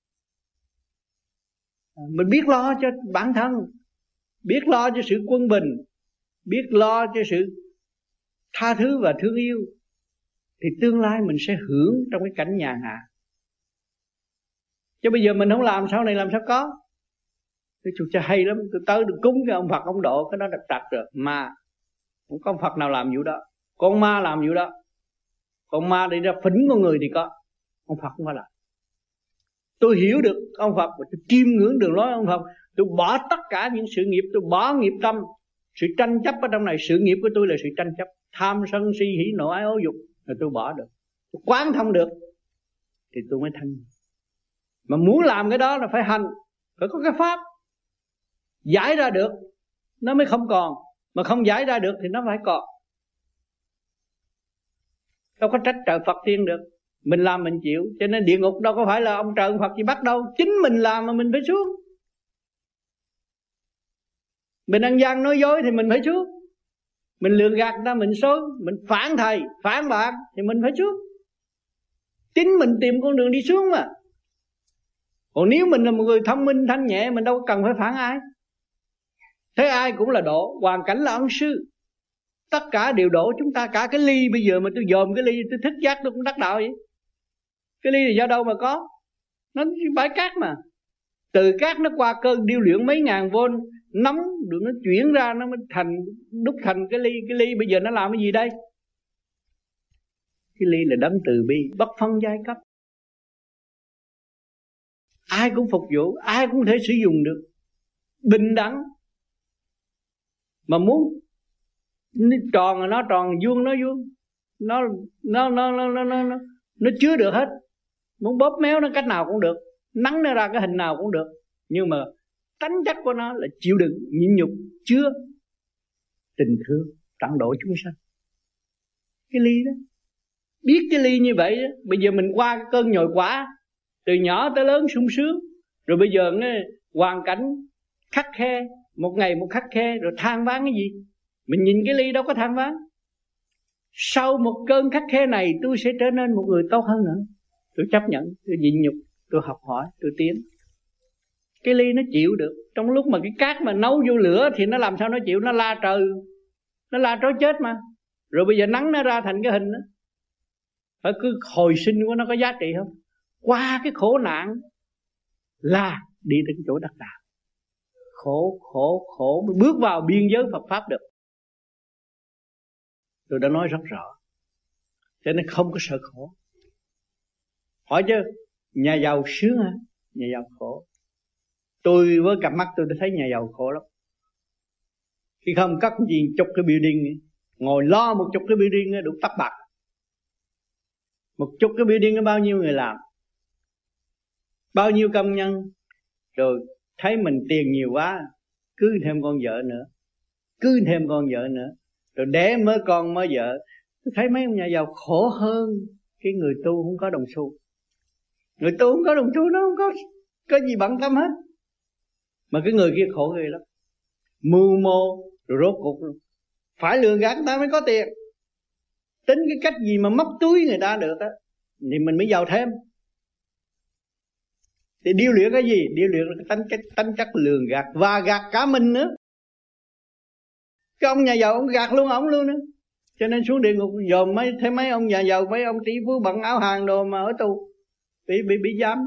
S1: Mình biết lo cho bản thân, biết lo cho sự quân bình, biết lo cho sự tha thứ và thương yêu, thì tương lai mình sẽ hưởng trong cái cảnh nhàn hạ. Chứ bây giờ mình không làm, sau này làm sao có. Tôi chụp cho hay lắm. Tôi tới được cúng cái ông Phật ông độ, cái đó đập trật rồi. Mà không có ông Phật nào làm vụ đó. Con ma làm vụ đó. Con ma đi ra phỉnh con người thì có, ông Phật không phải làm. Tôi hiểu được ông Phật và tôi chiêm ngưỡng đường lối ông Phật. Tôi bỏ tất cả những sự nghiệp, tôi bỏ nghiệp tâm. Sự tranh chấp ở trong này, sự nghiệp của tôi là sự tranh chấp, tham sân si hỉ nộ ái ố dục, rồi tôi bỏ được, tôi quán thông được thì tôi mới thanh. Mà muốn làm cái đó là phải hành, phải có cái pháp giải ra được nó mới không còn. Mà không giải ra được thì nó phải còn. Đâu có trách trời Phật tiên được. Mình làm mình chịu. Cho nên địa ngục đâu có phải là ông trời ông Phật gì bắt đâu. Chính mình làm mà mình phải xuống. Mình ăn gian nói dối thì mình phải xuống. Mình lừa gạt người ta, mình xối, mình phản thầy, phản bạn thì mình phải xuống. Chính mình tìm con đường đi xuống mà. Còn nếu mình là một người thông minh thanh nhẹ, mình đâu cần phải phản ai. Thế ai cũng là độ, hoàn cảnh là ân sư. Tất cả đều độ chúng ta. Cả cái ly bây giờ mà tôi dòm cái ly, tôi thức giác tôi cũng đắc đạo vậy. Cái ly là do đâu mà có? Nó bãi cát mà. Từ cát nó qua cơn điêu luyện mấy ngàn vôn nóng, rồi nó chuyển ra, nó mới thành, đúc thành cái ly. Cái ly bây giờ nó làm cái gì đây? Cái ly là đấng từ bi, bất phân giai cấp. Ai cũng phục vụ, ai cũng thể sử dụng được, bình đẳng. Mà muốn nó tròn là nó tròn, vuông nó vuông, nó nó nó nó nó nó, nó, nó chứa được hết. Muốn bóp méo nó cách nào cũng được, nắng nó ra cái hình nào cũng được. Nhưng mà tánh chất của nó là chịu đựng, nhịn nhục, chứa tình thương, tận độ chúng sanh. Cái ly đó biết cái ly như vậy đó. Bây giờ mình qua cái cơn nhồi quả, từ nhỏ tới lớn sung sướng, rồi bây giờ nghe hoàn cảnh khắc khe, một ngày một khắc khe, rồi than vãn cái gì? Mình nhìn cái ly đâu có than vãn. Sau một cơn khắc khe này tôi sẽ trở nên một người tốt hơn nữa. Tôi chấp nhận, tôi nhịn nhục, tôi học hỏi, tôi tiến. Cái ly nó chịu được. Trong lúc mà cái cát mà nấu vô lửa thì nó làm sao nó chịu? Nó la trời, nó la trói chết mà. Rồi bây giờ nắng nó ra thành cái hình đó. Phải cứ hồi sinh của nó có giá trị không? Qua cái khổ nạn là đi đến chỗ đắc đạo. Khổ, khổ, khổ mới bước vào biên giới Phật Pháp được. Tôi đã nói rất rõ. Cho nên không có sợ khổ. Hỏi chứ, nhà giàu sướng hả? Nhà giàu khổ. Tôi với cặp mắt tôi đã thấy nhà giàu khổ lắm. Khi không cất gì chục cái building, ngồi lo một chục cái building đủ tắc bạc. Một chục cái building có bao nhiêu người làm, bao nhiêu công nhân. Rồi thấy mình tiền nhiều quá, cưới thêm con vợ nữa, cưới thêm con vợ nữa, rồi đẻ mới con mới vợ. Tôi thấy mấy ông nhà giàu khổ hơn cái người tu không có đồng xu. Người tu không có đồng xu nó không có có gì bận tâm hết, mà cái người kia khổ ghê lắm. Mưu mô rồi rốt cuộc phải lừa gạt người ta mới có tiền. Tính cái cách gì mà móc túi người ta được á thì mình mới giàu thêm. Thì điêu luyện cái gì? Điêu luyện cái tánh cách tánh chất lường gạt và gạt cả mình nữa. Cái ông nhà giàu ông gạt luôn ổng luôn nữa. Cho nên xuống địa ngục dòm mấy thấy mấy ông nhà giàu, mấy ông tỷ phú bận áo hàng đồ mà ở tù bị bị bị giam.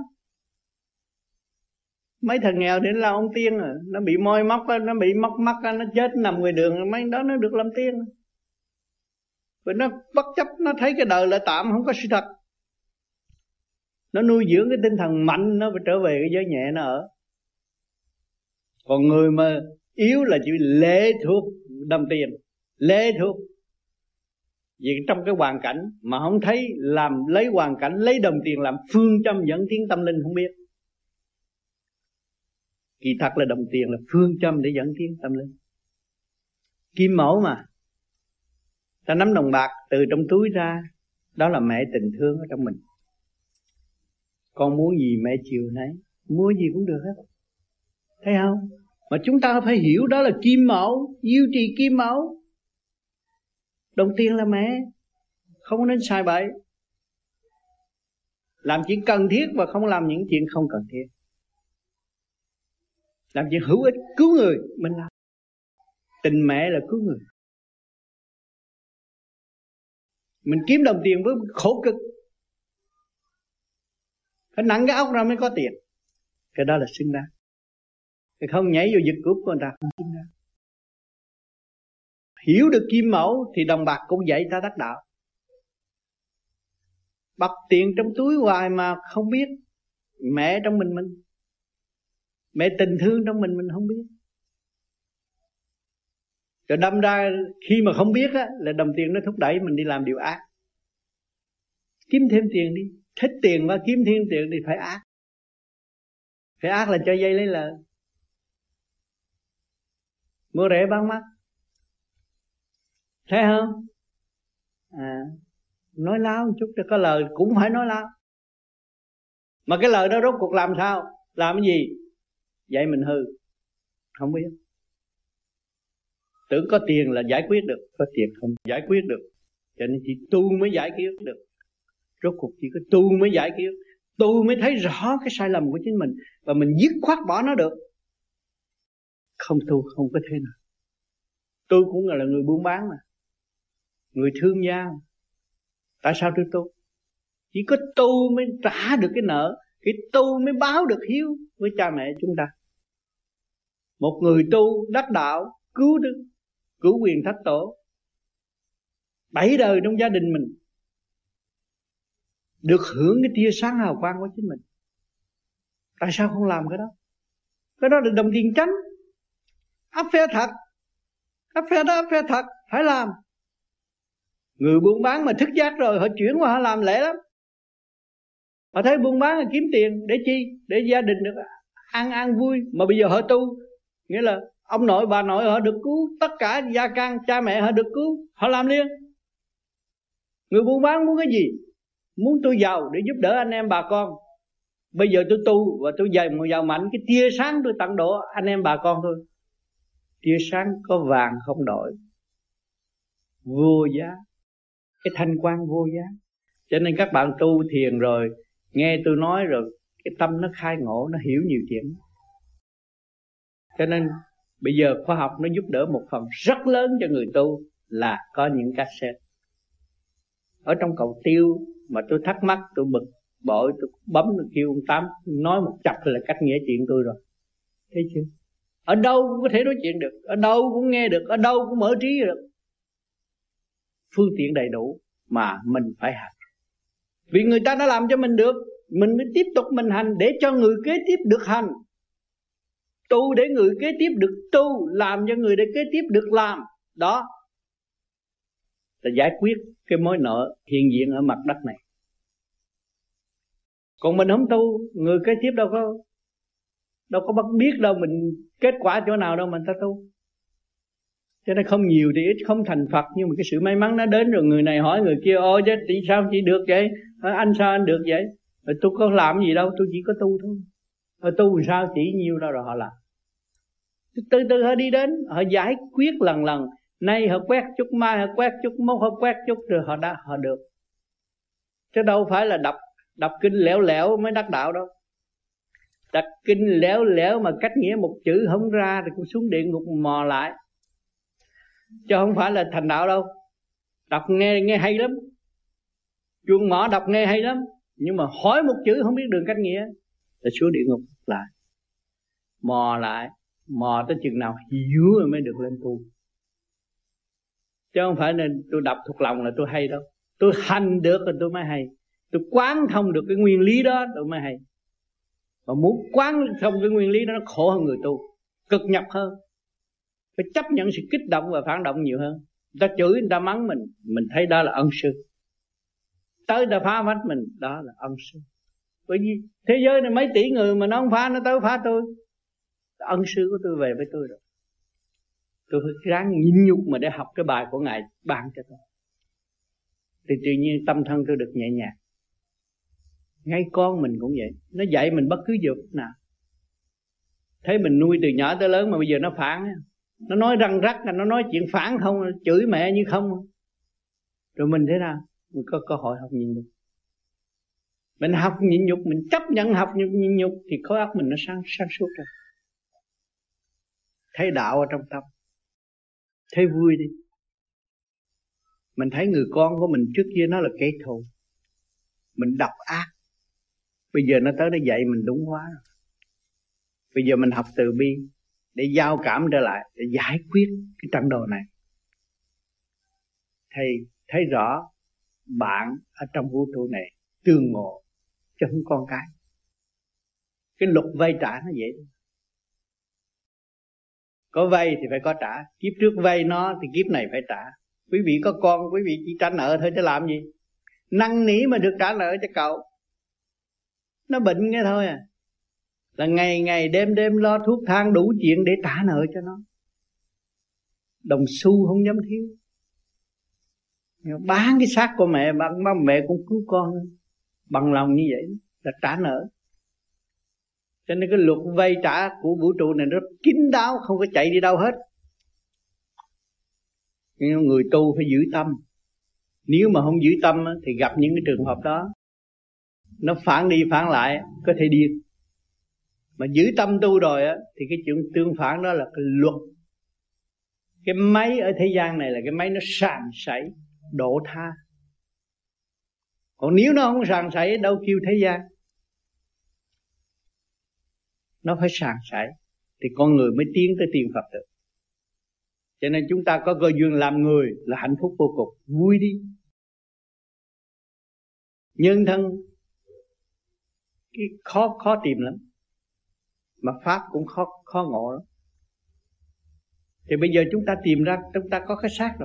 S1: Mấy thằng nghèo đến là ông tiên à, nó bị moi móc, nó bị móc mắt, nó chết nằm ngoài đường, mấy đó nó được làm tiên. Vì nó bất chấp, nó thấy cái đời là tạm, không có sự thật. Nó nuôi dưỡng cái tinh thần mạnh, nó phải trở về cái giới nhẹ nó ở. Còn người mà yếu là chỉ lệ thuộc đồng tiền, lệ thuộc. Vì trong cái hoàn cảnh mà không thấy, làm lấy hoàn cảnh, lấy đồng tiền làm phương châm dẫn tiến tâm linh không biết. Kỳ thật là đồng tiền là phương châm để dẫn tiến tâm linh. Kim mẫu mà, ta nắm đồng bạc từ trong túi ra, đó là mẹ tình thương ở trong mình. Con muốn gì mẹ chiều nấy, mua gì cũng được hết. Thấy không? Mà chúng ta phải hiểu đó là kim mẫu, duy trì kim mẫu. Đồng tiền là mẹ, không nên sai bậy. Làm chuyện cần thiết và không làm những chuyện không cần thiết. Làm chuyện hữu ích, cứu người mình làm. Tình mẹ là cứu người. Mình kiếm đồng tiền với khổ cực, phải nặng cái óc ra mới có tiền. Cái đó là xứng đáng. Cái không nhảy vô giật cướp của người ta không xứng đáng. Hiểu được kim mẫu thì đồng bạc cũng dạy ta đắc đạo. Bập tiền trong túi hoài mà không biết. Mẹ trong mình mình, mẹ tình thương trong mình mình không biết. Rồi đâm ra khi mà không biết á, là đồng tiền nó thúc đẩy mình đi làm điều ác. Kiếm thêm tiền đi, thích tiền và kiếm thêm tiền thì phải ác. Phải ác là cho dây lấy lợi. Mua rẻ bán mắc. Thấy không? À, nói láo một chút cho có lời cũng phải nói láo. Mà cái lời đó rốt cuộc làm sao? Làm cái gì? Dạy mình hư. Không biết. Tưởng có tiền là giải quyết được, có tiền không giải quyết được. Cho nên chỉ tu mới giải quyết được. Rốt cuộc chỉ có tu mới giải quyết. Tu mới thấy rõ cái sai lầm của chính mình và mình dứt khoát bỏ nó được. Không tu không có thế nào. Tôi cũng là người buôn bán mà, người thương gia. Tại sao tôi tu? Chỉ có tu mới trả được cái nợ, cái tu mới báo được hiếu với cha mẹ chúng ta. Một người tu đắc đạo, cứu đức, cứu quyền thất tổ, bảy đời trong gia đình mình được hưởng cái tia sáng hào quang của chính mình. Tại sao không làm cái đó? Cái đó là đồng tiền chánh, áp phe thật, áp phe đó áp phe thật, phải làm. Người buôn bán mà thức giác rồi họ chuyển qua họ làm lễ lắm. Họ thấy buôn bán là kiếm tiền để chi? Để gia đình được ăn ăn vui. Mà bây giờ họ tu, nghĩa là ông nội bà nội họ được cứu, tất cả gia can cha mẹ họ được cứu, họ làm liền. Người buôn bán muốn cái gì? Muốn tôi giàu để giúp đỡ anh em bà con. Bây giờ tôi tu và tôi dày một giàu mạnh, cái tia sáng tôi tặng đổ anh em bà con thôi. Tia sáng có vàng không đổi, vô giá. Cái thanh quan vô giá. Cho nên các bạn tu thiền rồi, nghe tôi nói rồi, cái tâm nó khai ngộ, nó hiểu nhiều chuyện. Cho nên bây giờ khoa học nó giúp đỡ một phần rất lớn cho người tu là có những cassette. Ở trong cầu tiêu mà tôi thắc mắc, tôi bực bội, tôi bấm, tôi kêu ông Tám nói một chập là cách nghĩa chuyện tôi rồi. Thấy chưa? Ở đâu cũng có thể nói chuyện được, ở đâu cũng nghe được, ở đâu cũng mở trí được. Phương tiện đầy đủ mà mình phải hành. Vì người ta đã làm cho mình được, mình mới tiếp tục mình hành để cho người kế tiếp được hành. Tu để người kế tiếp được tu, làm cho người để kế tiếp được làm. Đó là giải quyết cái mối nợ hiện diện ở mặt đất này. Còn mình không tu, người kế tiếp đâu có đâu có bắt biết đâu mình kết quả chỗ nào đâu mà ta tu. Cho nên không nhiều thì ít, không thành Phật, nhưng mà cái sự may mắn nó đến rồi, người này hỏi người kia, ôi chứ tại sao chị được vậy? Anh sao anh được vậy? Rồi tôi có làm gì đâu, tôi chỉ có tu thôi. Rồi tu làm sao chỉ nhiêu đâu rồi họ làm. Từ từ họ đi đến, họ giải quyết lần lần. Nay họ quét chút, mai họ quét chút, mốt họ quét chút, rồi họ đã họ được. Chứ đâu phải là đọc đọc kinh lẻo lẻo mới đắc đạo đâu. Đọc kinh lẻo lẻo mà cách nghĩa một chữ không ra thì cũng xuống địa ngục mò lại. Chứ không phải là thành đạo đâu. Đọc nghe nghe hay lắm, chuông mỏ đọc nghe hay lắm, nhưng mà hỏi một chữ không biết đường cách nghĩa là xuống địa ngục lại. Mò lại, mò tới chừng nào hiểu rồi mới được lên tu. Chứ không phải nên tôi đọc thuộc lòng là tôi hay đâu. Tôi hành được rồi tôi mới hay. Tôi quán thông được cái nguyên lý đó tôi mới hay. Mà muốn quán thông cái nguyên lý đó nó khổ hơn người tu, cực nhập hơn. Phải chấp nhận sự kích động và phản động nhiều hơn. Người ta chửi, người ta mắng mình, mình thấy đó là ân sư. Tới người ta phá vách mình, đó là ân sư. Bởi vì thế giới này mấy tỷ người mà nó không phá, nó tới phá tôi, ân sư của tôi về với tôi rồi. Tôi phải ráng nhịn nhục mà để học cái bài của Ngài ban cho tôi. Thì tự nhiên tâm thân tôi được nhẹ nhàng. Ngay con mình cũng vậy, nó dạy mình bất cứ giờ phút nào. Thấy mình nuôi từ nhỏ tới lớn mà bây giờ nó phản, nó nói răng rắc, nó nói chuyện phản không, chửi mẹ như không. Rồi mình thế nào? Mình có cơ hội học nhịn nhục. Mình học nhịn nhục, mình chấp nhận học nhịn nhục thì khối óc mình nó sáng, sáng suốt rồi. Thấy đạo ở trong tâm, thấy vui đi. Mình thấy người con của mình trước kia nó là kẻ thù, mình độc ác, bây giờ nó tới nó dạy mình đúng hóa rồi. Bây giờ mình học từ bi để giao cảm trở lại, để giải quyết cái trận đồ này. Thầy thấy rõ bạn ở trong vũ trụ này tương ngộ chứ không con cái. Cái luật vay trả nó vậy. Có vay thì phải có trả. Kiếp trước vay nó thì kiếp này phải trả. Quý vị có con, quý vị chỉ trả nợ thôi chứ làm gì. Năn nỉ mà được trả nợ cho cậu. Nó bệnh nghe thôi à. Là ngày ngày đêm đêm lo thuốc thang đủ chuyện để trả nợ cho nó. Đồng xu không dám thiếu. Bán cái xác của mẹ, bán mẹ cũng cứu con. Bằng lòng như vậy là trả nợ. Cho nên cái luật vay trả của vũ trụ này rất kín đáo, không có chạy đi đâu hết. Nhưng người tu phải giữ tâm. Nếu mà không giữ tâm thì gặp những cái trường hợp đó, nó phản đi phản lại, có thể điên. Mà giữ tâm tu rồi á, thì cái chuyện tương phản đó là cái luật. Cái máy ở thế gian này là cái máy nó sàn sảy, độ tha. Còn nếu nó không sàn sảy, đâu kêu thế gian. Nó phải sàn sảy thì con người mới tiến tới tiên Phật được. Cho nên chúng ta có cơ duyên làm người là hạnh phúc vô cùng. Vui đi. Nhân thân cái khó khó tìm lắm, mà pháp cũng khó khó ngộ lắm. Thì bây giờ chúng ta tìm ra, chúng ta có cái xác rồi.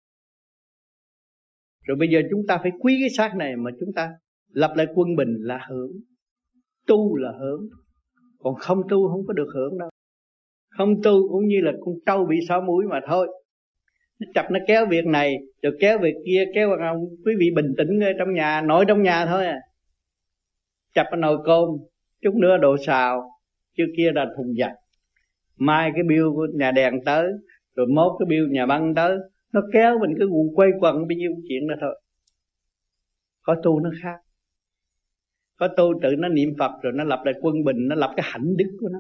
S1: Rồi bây giờ chúng ta phải quý cái xác này, mà chúng ta lập lại quân bình là hưởng. Tu là hưởng. Còn không tu không có được hưởng đâu. Không tu cũng như là con trâu bị xỏ mũi mà thôi. Nó chập nó kéo việc này rồi kéo việc kia, kéo vào ông. Quý vị bình tĩnh ở trong nhà, nội trong nhà thôi à. Chập ở nồi cơm, chút nữa đổ xào, trước kia là thùng giặt. Mai cái bill của nhà đèn tới, rồi mốt cái bill nhà băng tới. Nó kéo mình cứ quay quần bao nhiêu chuyện đó thôi. Có tu nó khác. Có tu tự nó niệm Phật rồi nó lập lại quân bình, nó lập cái hạnh đức của nó.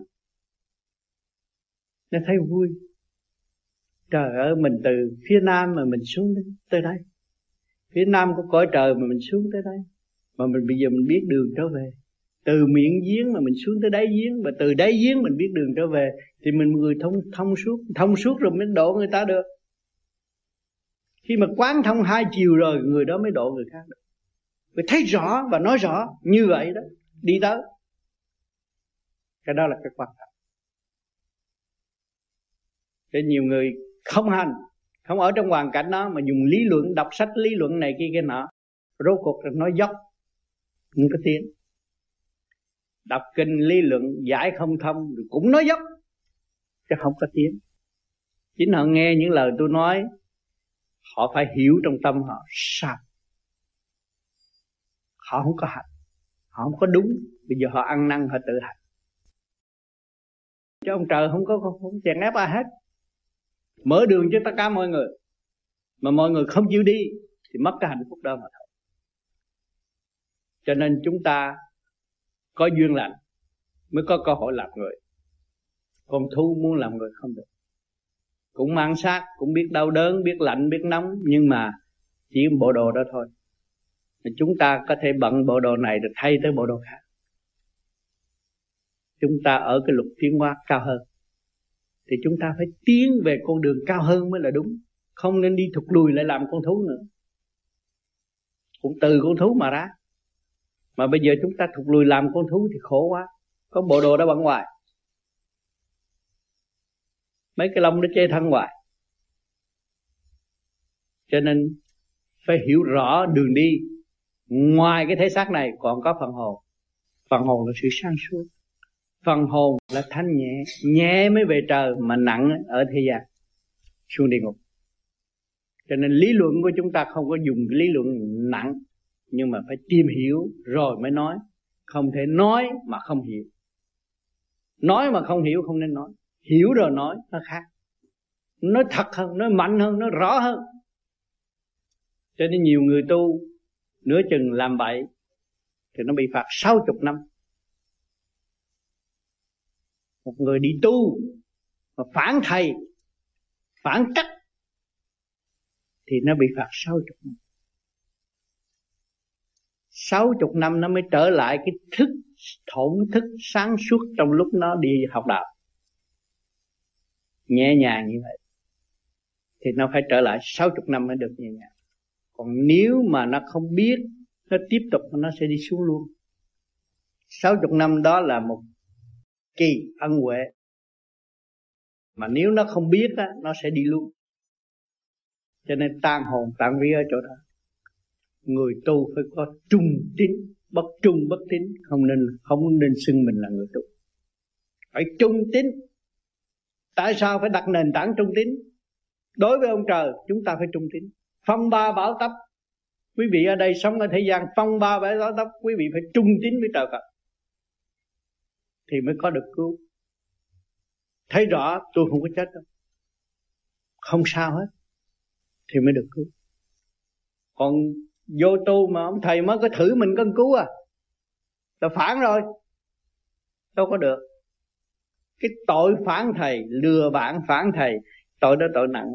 S1: Nó thấy vui. Trời ơi, mình từ phía Nam mà mình xuống đến, tới đây. Phía Nam của cõi trời mà mình xuống tới đây. Mà mình bây giờ mình biết đường trở về. Từ miệng giếng mà mình xuống tới đáy giếng. Và từ đáy giếng mình biết đường trở về. Thì mình người thông, thông suốt. Thông suốt rồi mới độ người ta được. Khi mà quán thông hai chiều rồi, người đó mới độ người khác được. Phải thấy rõ và nói rõ như vậy đó. Đi tới. Cái đó là cái quan trọng. Để nhiều người không hành, không ở trong hoàn cảnh đó mà dùng lý luận, đọc sách lý luận này kia kia nọ, rốt cuộc là nói dốc, không có tiếng. Đọc kinh lý luận giải không thông cũng nói dốc, chứ không có tiếng. Chính họ nghe những lời tôi nói, họ phải hiểu trong tâm họ sao. Họ không có hành, họ không có đúng. Bây giờ họ ăn năn, họ tự hành. Chứ ông trời không có không, không chèn ép ai hết. Mở đường cho tất cả mọi người. Mà mọi người không chịu đi thì mất cái hạnh phúc đó mà thôi. Cho nên chúng ta có duyên lành mới có cơ hội làm người. Con thú muốn làm người không được. Cũng mang xác, cũng biết đau đớn, biết lạnh, biết nóng, nhưng mà chỉ bộ đồ đó thôi. Chúng ta có thể bận bộ đồ này rồi thay tới bộ đồ khác. Chúng ta ở cái lục tiến hóa cao hơn, thì chúng ta phải tiến về con đường cao hơn mới là đúng. Không nên đi thụt lùi lại làm con thú nữa. Cũng từ con thú mà ra. Mà bây giờ chúng ta thụt lùi làm con thú thì khổ quá. Có bộ đồ đó bận hoài, mấy cái lông nó che thân hoài. Cho nên phải hiểu rõ đường đi. Ngoài cái thể xác này còn có phần hồn. Phần hồn là sự sáng suốt. Phần hồn là thanh nhẹ. Nhẹ mới về trời, mà nặng ở thế gian xuống địa ngục. Cho nên lý luận của chúng ta không có dùng lý luận nặng, nhưng mà phải tìm hiểu rồi mới nói. Không thể nói mà không hiểu. Nói mà không hiểu không nên nói. Hiểu rồi nói nó khác. Nói thật hơn, nói mạnh hơn, nói rõ hơn. Cho nên nhiều người tu nửa chừng làm bậy thì nó bị phạt sáu mươi năm. Một người đi tu mà phản thầy, phản trách thì nó bị phạt sáu mươi năm. sáu mươi năm nó mới trở lại cái thức thổn thức sáng suốt trong lúc nó đi học đạo. Nhẹ nhàng như vậy thì nó phải trở lại sáu mươi năm mới được nhẹ nhàng. Còn nếu mà nó không biết, nó tiếp tục nó sẽ đi xuống luôn. sáu mươi năm đó là một kỳ ân huệ. Mà nếu nó không biết á, nó sẽ đi luôn. Cho nên tan hồn tan vía ở chỗ đó. Người tu phải có trung tín, bất trung bất tín, không nên không nên xưng mình là người tu. Phải trung tín. Tại sao phải đặt nền tảng trung tín? Đối với ông trời chúng ta phải trung tín. Phong ba bão táp, quý vị ở đây sống ở thế gian, phong ba bão táp, quý vị phải trung tín với trời Phật thì mới có được cứu. Thấy rõ tôi không có chết đâu, không sao hết, thì mới được cứu. Còn vô tu mà ông thầy mới có thử mình có cứu à, là phản rồi, đâu có được. Cái tội phản thầy, lừa bạn phản thầy, tội đó tội nặng.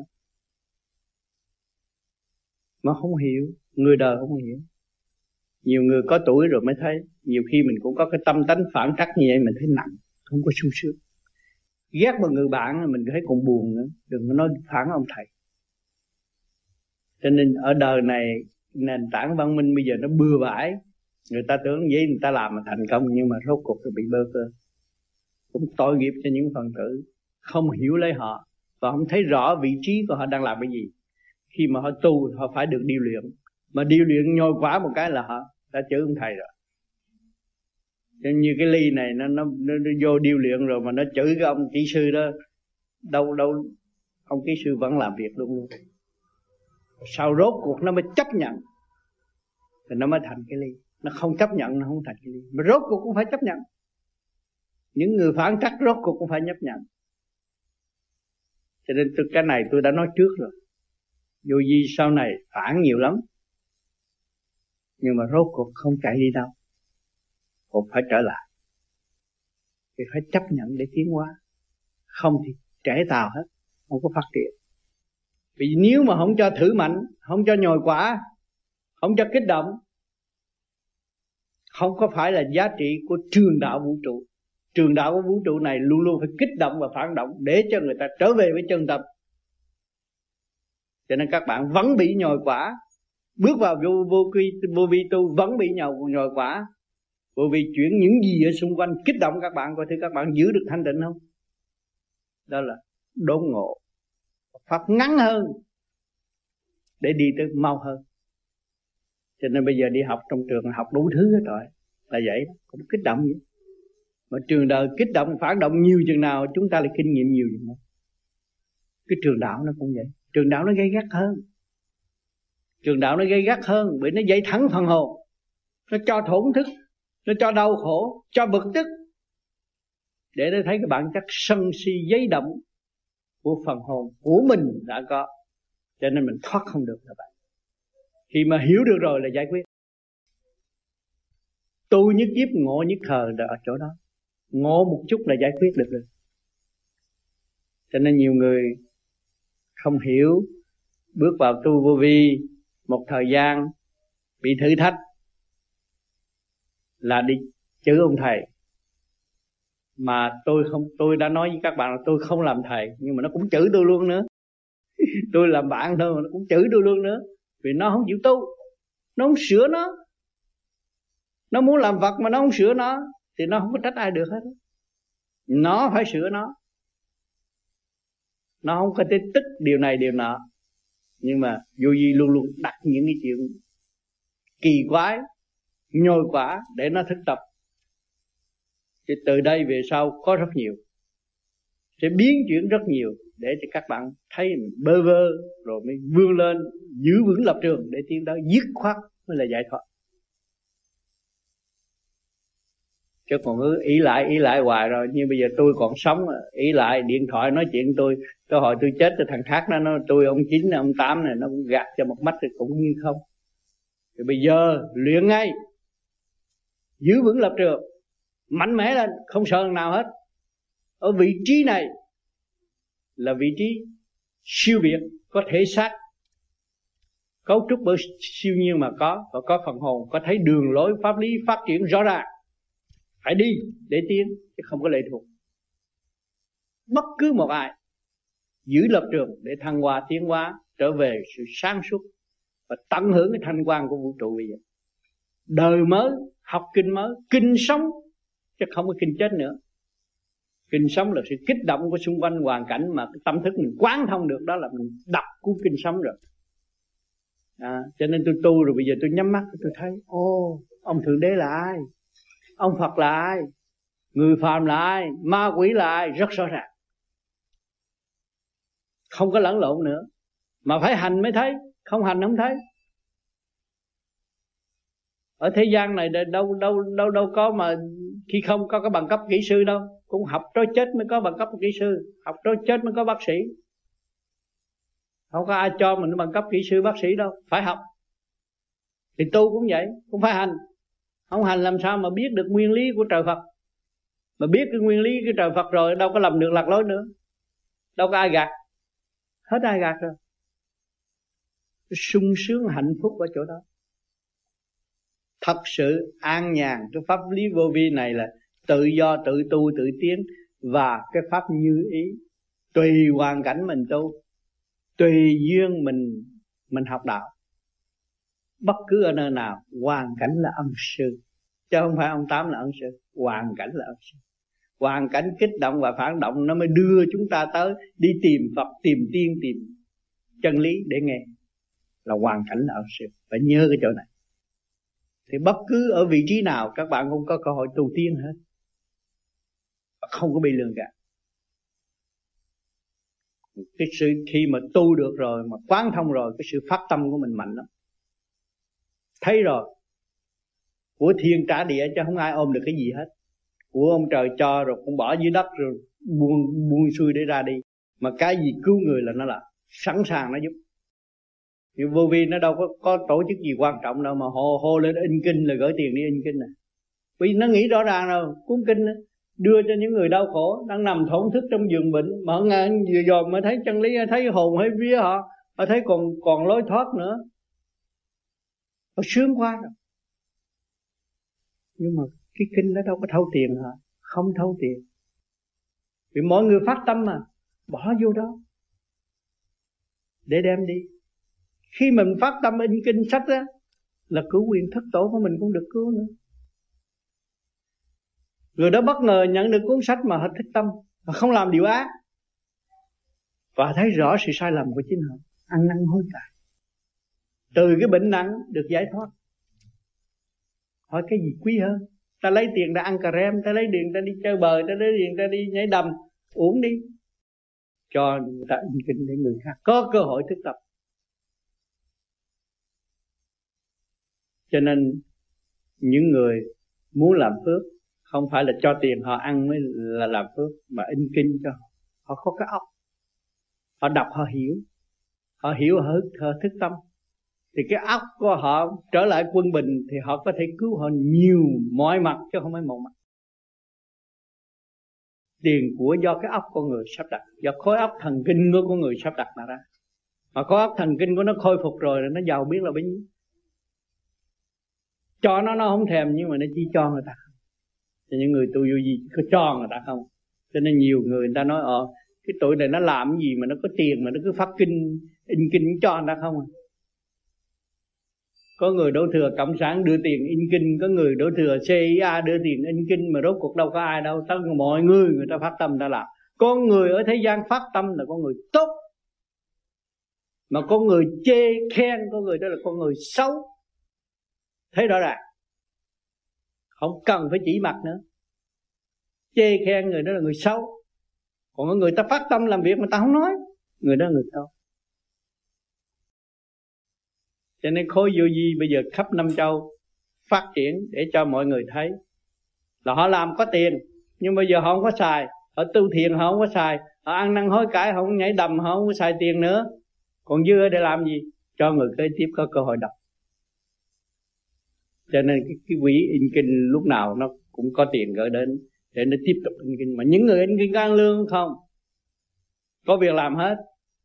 S1: Mà không hiểu, người đời không hiểu. Nhiều người có tuổi rồi mới thấy. Nhiều khi mình cũng có cái tâm tánh phản trắc như vậy, mình thấy nặng, không có sung sướng. Ghét một người bạn mình thấy còn buồn nữa, đừng có nói phản ông thầy. Cho nên ở đời này nền tảng văn minh bây giờ nó bừa bãi. Người ta tưởng vậy người ta làm mà thành công, nhưng mà rốt cuộc rồi bị bơ cơ. Cũng tội nghiệp cho những phần tử không hiểu lấy họ và không thấy rõ vị trí của họ đang làm cái gì. Khi mà họ tu họ phải được điều luyện, mà điều luyện nhồi quá một cái là họ đã chửi ông thầy rồi. Nên như cái ly này nó, nó, nó, nó vô điều luyện rồi mà nó chửi cái ông kỹ sư đó, đâu đâu ông kỹ sư vẫn làm việc luôn luôn. Sau rốt cuộc nó mới chấp nhận thì nó mới thành cái ly. Nó không chấp nhận nó không thành cái ly. Mà rốt cuộc cũng phải chấp nhận. Những người phản trắc rốt cuộc cũng phải chấp nhận. Cho nên tôi, cái này tôi đã nói trước rồi. Vô vi sau này phản nhiều lắm, nhưng mà rốt cuộc không chạy đi đâu, cũng phải trở lại. Thì phải chấp nhận để tiến hóa. Không thì trẻ tàu hết, không có phát triển. Vì nếu mà không cho thử mạnh, không cho nhồi quả, không cho kích động, không có phải là giá trị của trường đạo vũ trụ. Trường đạo của vũ trụ này luôn luôn phải kích động và phản động để cho người ta trở về với chân tâm. Cho nên các bạn vẫn bị nhồi quả, bước vào vô, vô, vô vi tu vẫn bị nhồi, nhồi quả. Bởi vì chuyển những gì ở xung quanh kích động các bạn, coi thử các bạn giữ được thanh định không. Đó là đốn ngộ. Pháp ngắn hơn để đi tới mau hơn. Cho nên bây giờ đi học trong trường học đủ thứ hết rồi. Là vậy đó, cũng kích động vậy. Mà trường đời kích động phản động nhiều chừng nào chúng ta lại kinh nghiệm nhiều chừng nào. Cái trường đạo nó cũng vậy. Trường đạo nó gay gắt hơn. Trường đạo nó gay gắt hơn bởi nó dạy thẳng phần hồn. Nó cho thổn thức, nó cho đau khổ, cho bực tức, để nó thấy cái bản chất sân si giấy động của phần hồn của mình đã có. Cho nên mình thoát không được các bạn. Khi mà hiểu được rồi là giải quyết. Tu nhất kiếp ngộ nhất thời là ở chỗ đó. Ngộ một chút là giải quyết được rồi. Cho nên nhiều người không hiểu, bước vào tu vô vi một thời gian bị thử thách là đi chửi ông thầy. Mà tôi không, tôi đã nói với các bạn là tôi không làm thầy, nhưng mà nó cũng chửi tôi luôn nữa. Tôi làm bạn thôi mà nó cũng chửi tôi luôn nữa. Vì nó không chịu tu, nó không sửa nó. Nó muốn làm Phật mà nó không sửa nó thì nó không có trách ai được hết. Nó phải sửa nó. Nó không có thể tích điều này điều nọ. Nhưng mà vô vi luôn luôn đặt những cái chuyện kỳ quái, nhồi quả để nó thực tập. Thì từ đây về sau có rất nhiều, sẽ biến chuyển rất nhiều để cho các bạn thấy mình bơ vơ rồi mới vươn lên, giữ vững lập trường để tiến tới dứt khoát mới là giải thoát. Chứ còn cứ ý lại ý lại hoài rồi. Nhưng bây giờ tôi còn sống, ý lại điện thoại nói chuyện tôi, tôi hỏi tôi chết thì thằng khác nó nói tôi ông Chín ông Tám này nó cũng gạt cho một mắt thì cũng như không. Thì bây giờ luyện ngay, giữ vững lập trường, mạnh mẽ lên, không sợ thằng nào hết. Ở vị trí này là vị trí siêu việt, có thể xác, cấu trúc bởi siêu nhiên mà có, và có phần hồn, có thấy đường lối pháp lý phát triển rõ ràng. Phải đi để tiến, chứ không có lệ thuộc bất cứ một ai. Giữ lập trường để thăng hoa tiến hóa, trở về sự sáng suốt và tận hưởng cái thanh quan của vũ trụ bây giờ. Đời mới, học kinh mới, kinh sống chứ không có kinh chết nữa. Kinh sống là sự kích động của xung quanh hoàn cảnh mà cái tâm thức mình quán thông được, đó là mình đọc cuốn kinh sống rồi. À, cho nên tôi tu rồi bây giờ tôi nhắm mắt tôi thấy, ô, ông Thượng Đế là ai? Ông Phật là ai? Người phàm là ai? Ma quỷ là ai? Rất rõ ràng. Không có lẫn lộn nữa. Mà phải hành mới thấy, không hành không thấy. Ở thế gian này đâu đâu đâu đâu có mà khi không có cái bằng cấp kỹ sư đâu. Cũng học tới chết mới có bằng cấp kỹ sư, học tới chết mới có bác sĩ. Không có ai cho mình bằng cấp kỹ sư bác sĩ đâu, phải học. Thì tu cũng vậy, cũng phải hành. Không hành làm sao mà biết được nguyên lý của trời Phật. Mà biết cái nguyên lý của trời Phật rồi đâu có làm được lạc lối nữa. Đâu có ai gạt. Hết ai gạt rồi. Sung sướng hạnh phúc ở chỗ đó. Thật sự an nhàn. Cái pháp lý vô vi này là tự do, tự tu, tự tiến. Và cái pháp như ý. Tùy hoàn cảnh mình tu, tùy duyên mình mình học đạo. Bất cứ ở nơi nào, hoàn cảnh là ân sư. Chứ không phải ông Tám là ân sư. Hoàn cảnh là ân sư. Hoàn cảnh kích động và phản động nó mới đưa chúng ta tới đi tìm Phật, tìm tiên, tìm chân lý để nghe. Là hoàn cảnh là ân sư. Phải nhớ cái chỗ này. Thì bất cứ ở vị trí nào các bạn cũng có cơ hội tu tiên hết. Không có bị lường gạt. Cái sự khi mà tu được rồi, mà quán thông rồi, cái sự phát tâm của mình mạnh lắm. Thấy rồi, của thiên trả địa chứ không ai ôm được cái gì hết. Của ông trời cho rồi cũng bỏ dưới đất rồi buông buông xuôi để ra đi. Mà cái gì cứu người là nó là sẵn sàng nó giúp. Nhưng vô vi nó đâu có, có tổ chức gì quan trọng đâu mà hô hô lên in kinh là gửi tiền đi in kinh này. Vì nó nghĩ rõ ràng rồi, cuốn kinh đưa cho những người đau khổ đang nằm thổn thức trong giường bệnh, mà họ nghe vừa rồi mới thấy chân lý, thấy hồn hay vía họ, họ thấy còn còn lối thoát nữa, họ sướng quá rồi. Nhưng mà cái kinh nó đâu có thâu tiền hả? Không thâu tiền. Vì mọi người phát tâm mà bỏ vô đó để đem đi. Khi mình phát tâm in kinh sách á, là cứu quyền thất tổ của mình cũng được cứu nữa. Người đó bất ngờ nhận được cuốn sách mà họ thích tâm, và không làm điều ác, và thấy rõ sự sai lầm của chính họ, ăn năn hối cải, từ cái bệnh nặng được giải thoát. Hỏi cái gì quý hơn? Ta lấy tiền ta ăn cà rem, ta lấy tiền ta đi chơi bời, ta lấy tiền ta đi nhảy đầm, uống đi, cho người ta in kinh để người khác có cơ hội thức tập. Cho nên những người muốn làm phước không phải là cho tiền họ ăn mới là làm phước, mà in kinh cho họ. Họ có cái óc, họ đọc họ hiểu, họ hiểu họ, họ thức tâm, thì cái óc của họ trở lại quân bình, thì họ có thể cứu họ nhiều mọi mặt chứ không phải một mặt. Tiền của do cái óc con người sắp đặt, do khối óc thần kinh của con người sắp đặt mà ra. Mà khối óc thần kinh của nó khôi phục rồi là nó giàu biết là bấy nhiêu. Cho nó nó không thèm, nhưng mà nó chỉ cho người ta không. Cho những người tu vô vi có cho người ta không. Cho nên nhiều người, người ta nói ờ cái tụi này nó làm cái gì mà nó có tiền mà nó cứ phát kinh, in kinh cho người ta không à. Có người đổ thừa cộng sản đưa tiền in kinh, có người đổ thừa xê i a đưa tiền in kinh, mà rốt cuộc đâu có ai đâu. Tất cả mọi người người ta phát tâm người ta làm. Con người ở thế gian phát tâm là con người tốt, mà con người chê khen con người đó là con người xấu. Thấy rõ ràng, không cần phải chỉ mặt nữa. Chê khen người đó là người xấu, còn người ta phát tâm làm việc mà ta không nói, người đó là người xấu. Cho nên khối vô vi bây giờ khắp năm châu phát triển để cho mọi người thấy là họ làm có tiền, nhưng bây giờ họ không có xài. Họ tu thiền họ không có xài, họ ăn năn hối cải họ không nhảy đầm, họ không có xài tiền nữa. Còn dư để làm gì? Cho người kế tiếp có cơ hội đọc. Cho nên cái, cái quỹ in kinh lúc nào nó cũng có tiền gửi đến để nó tiếp tục in kinh. Mà những người in kinh có ăn lương không? Có việc làm hết,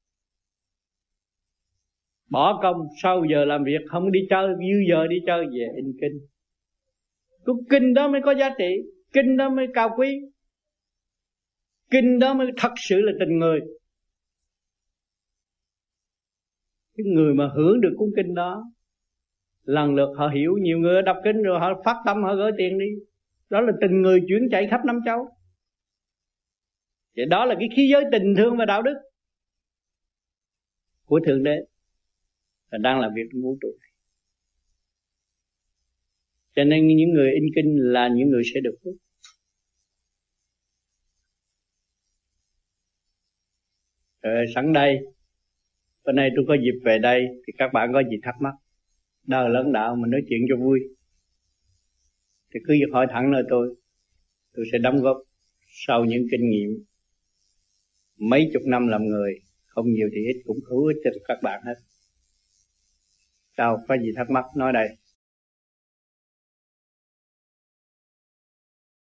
S1: bỏ công sau giờ làm việc, không đi chơi, dư giờ đi chơi về in kinh. Cái kinh đó mới có giá trị, kinh đó mới cao quý, kinh đó mới thật sự là tình người. Cái người mà hưởng được cuốn kinh đó lần lượt họ hiểu. Nhiều người đọc kinh rồi họ phát tâm, họ gửi tiền đi. Đó là tình người chuyển chạy khắp năm châu. Vậy đó là cái khí giới tình thương và đạo đức của Thượng Đế và đang làm việc trong vũ trụ. Cho nên những người in kinh là những người sẽ được phước. Rồi sẵn đây, bữa nay tôi có dịp về đây thì các bạn có gì thắc mắc, đời lẫn đạo mình nói chuyện cho vui thì cứ việc hỏi thẳng nơi tôi. Tôi sẽ đóng góp sau những kinh nghiệm mấy chục năm làm người, không nhiều thì ít cũng hữu ích cho các bạn hết. Sao có gì thắc mắc nói đây.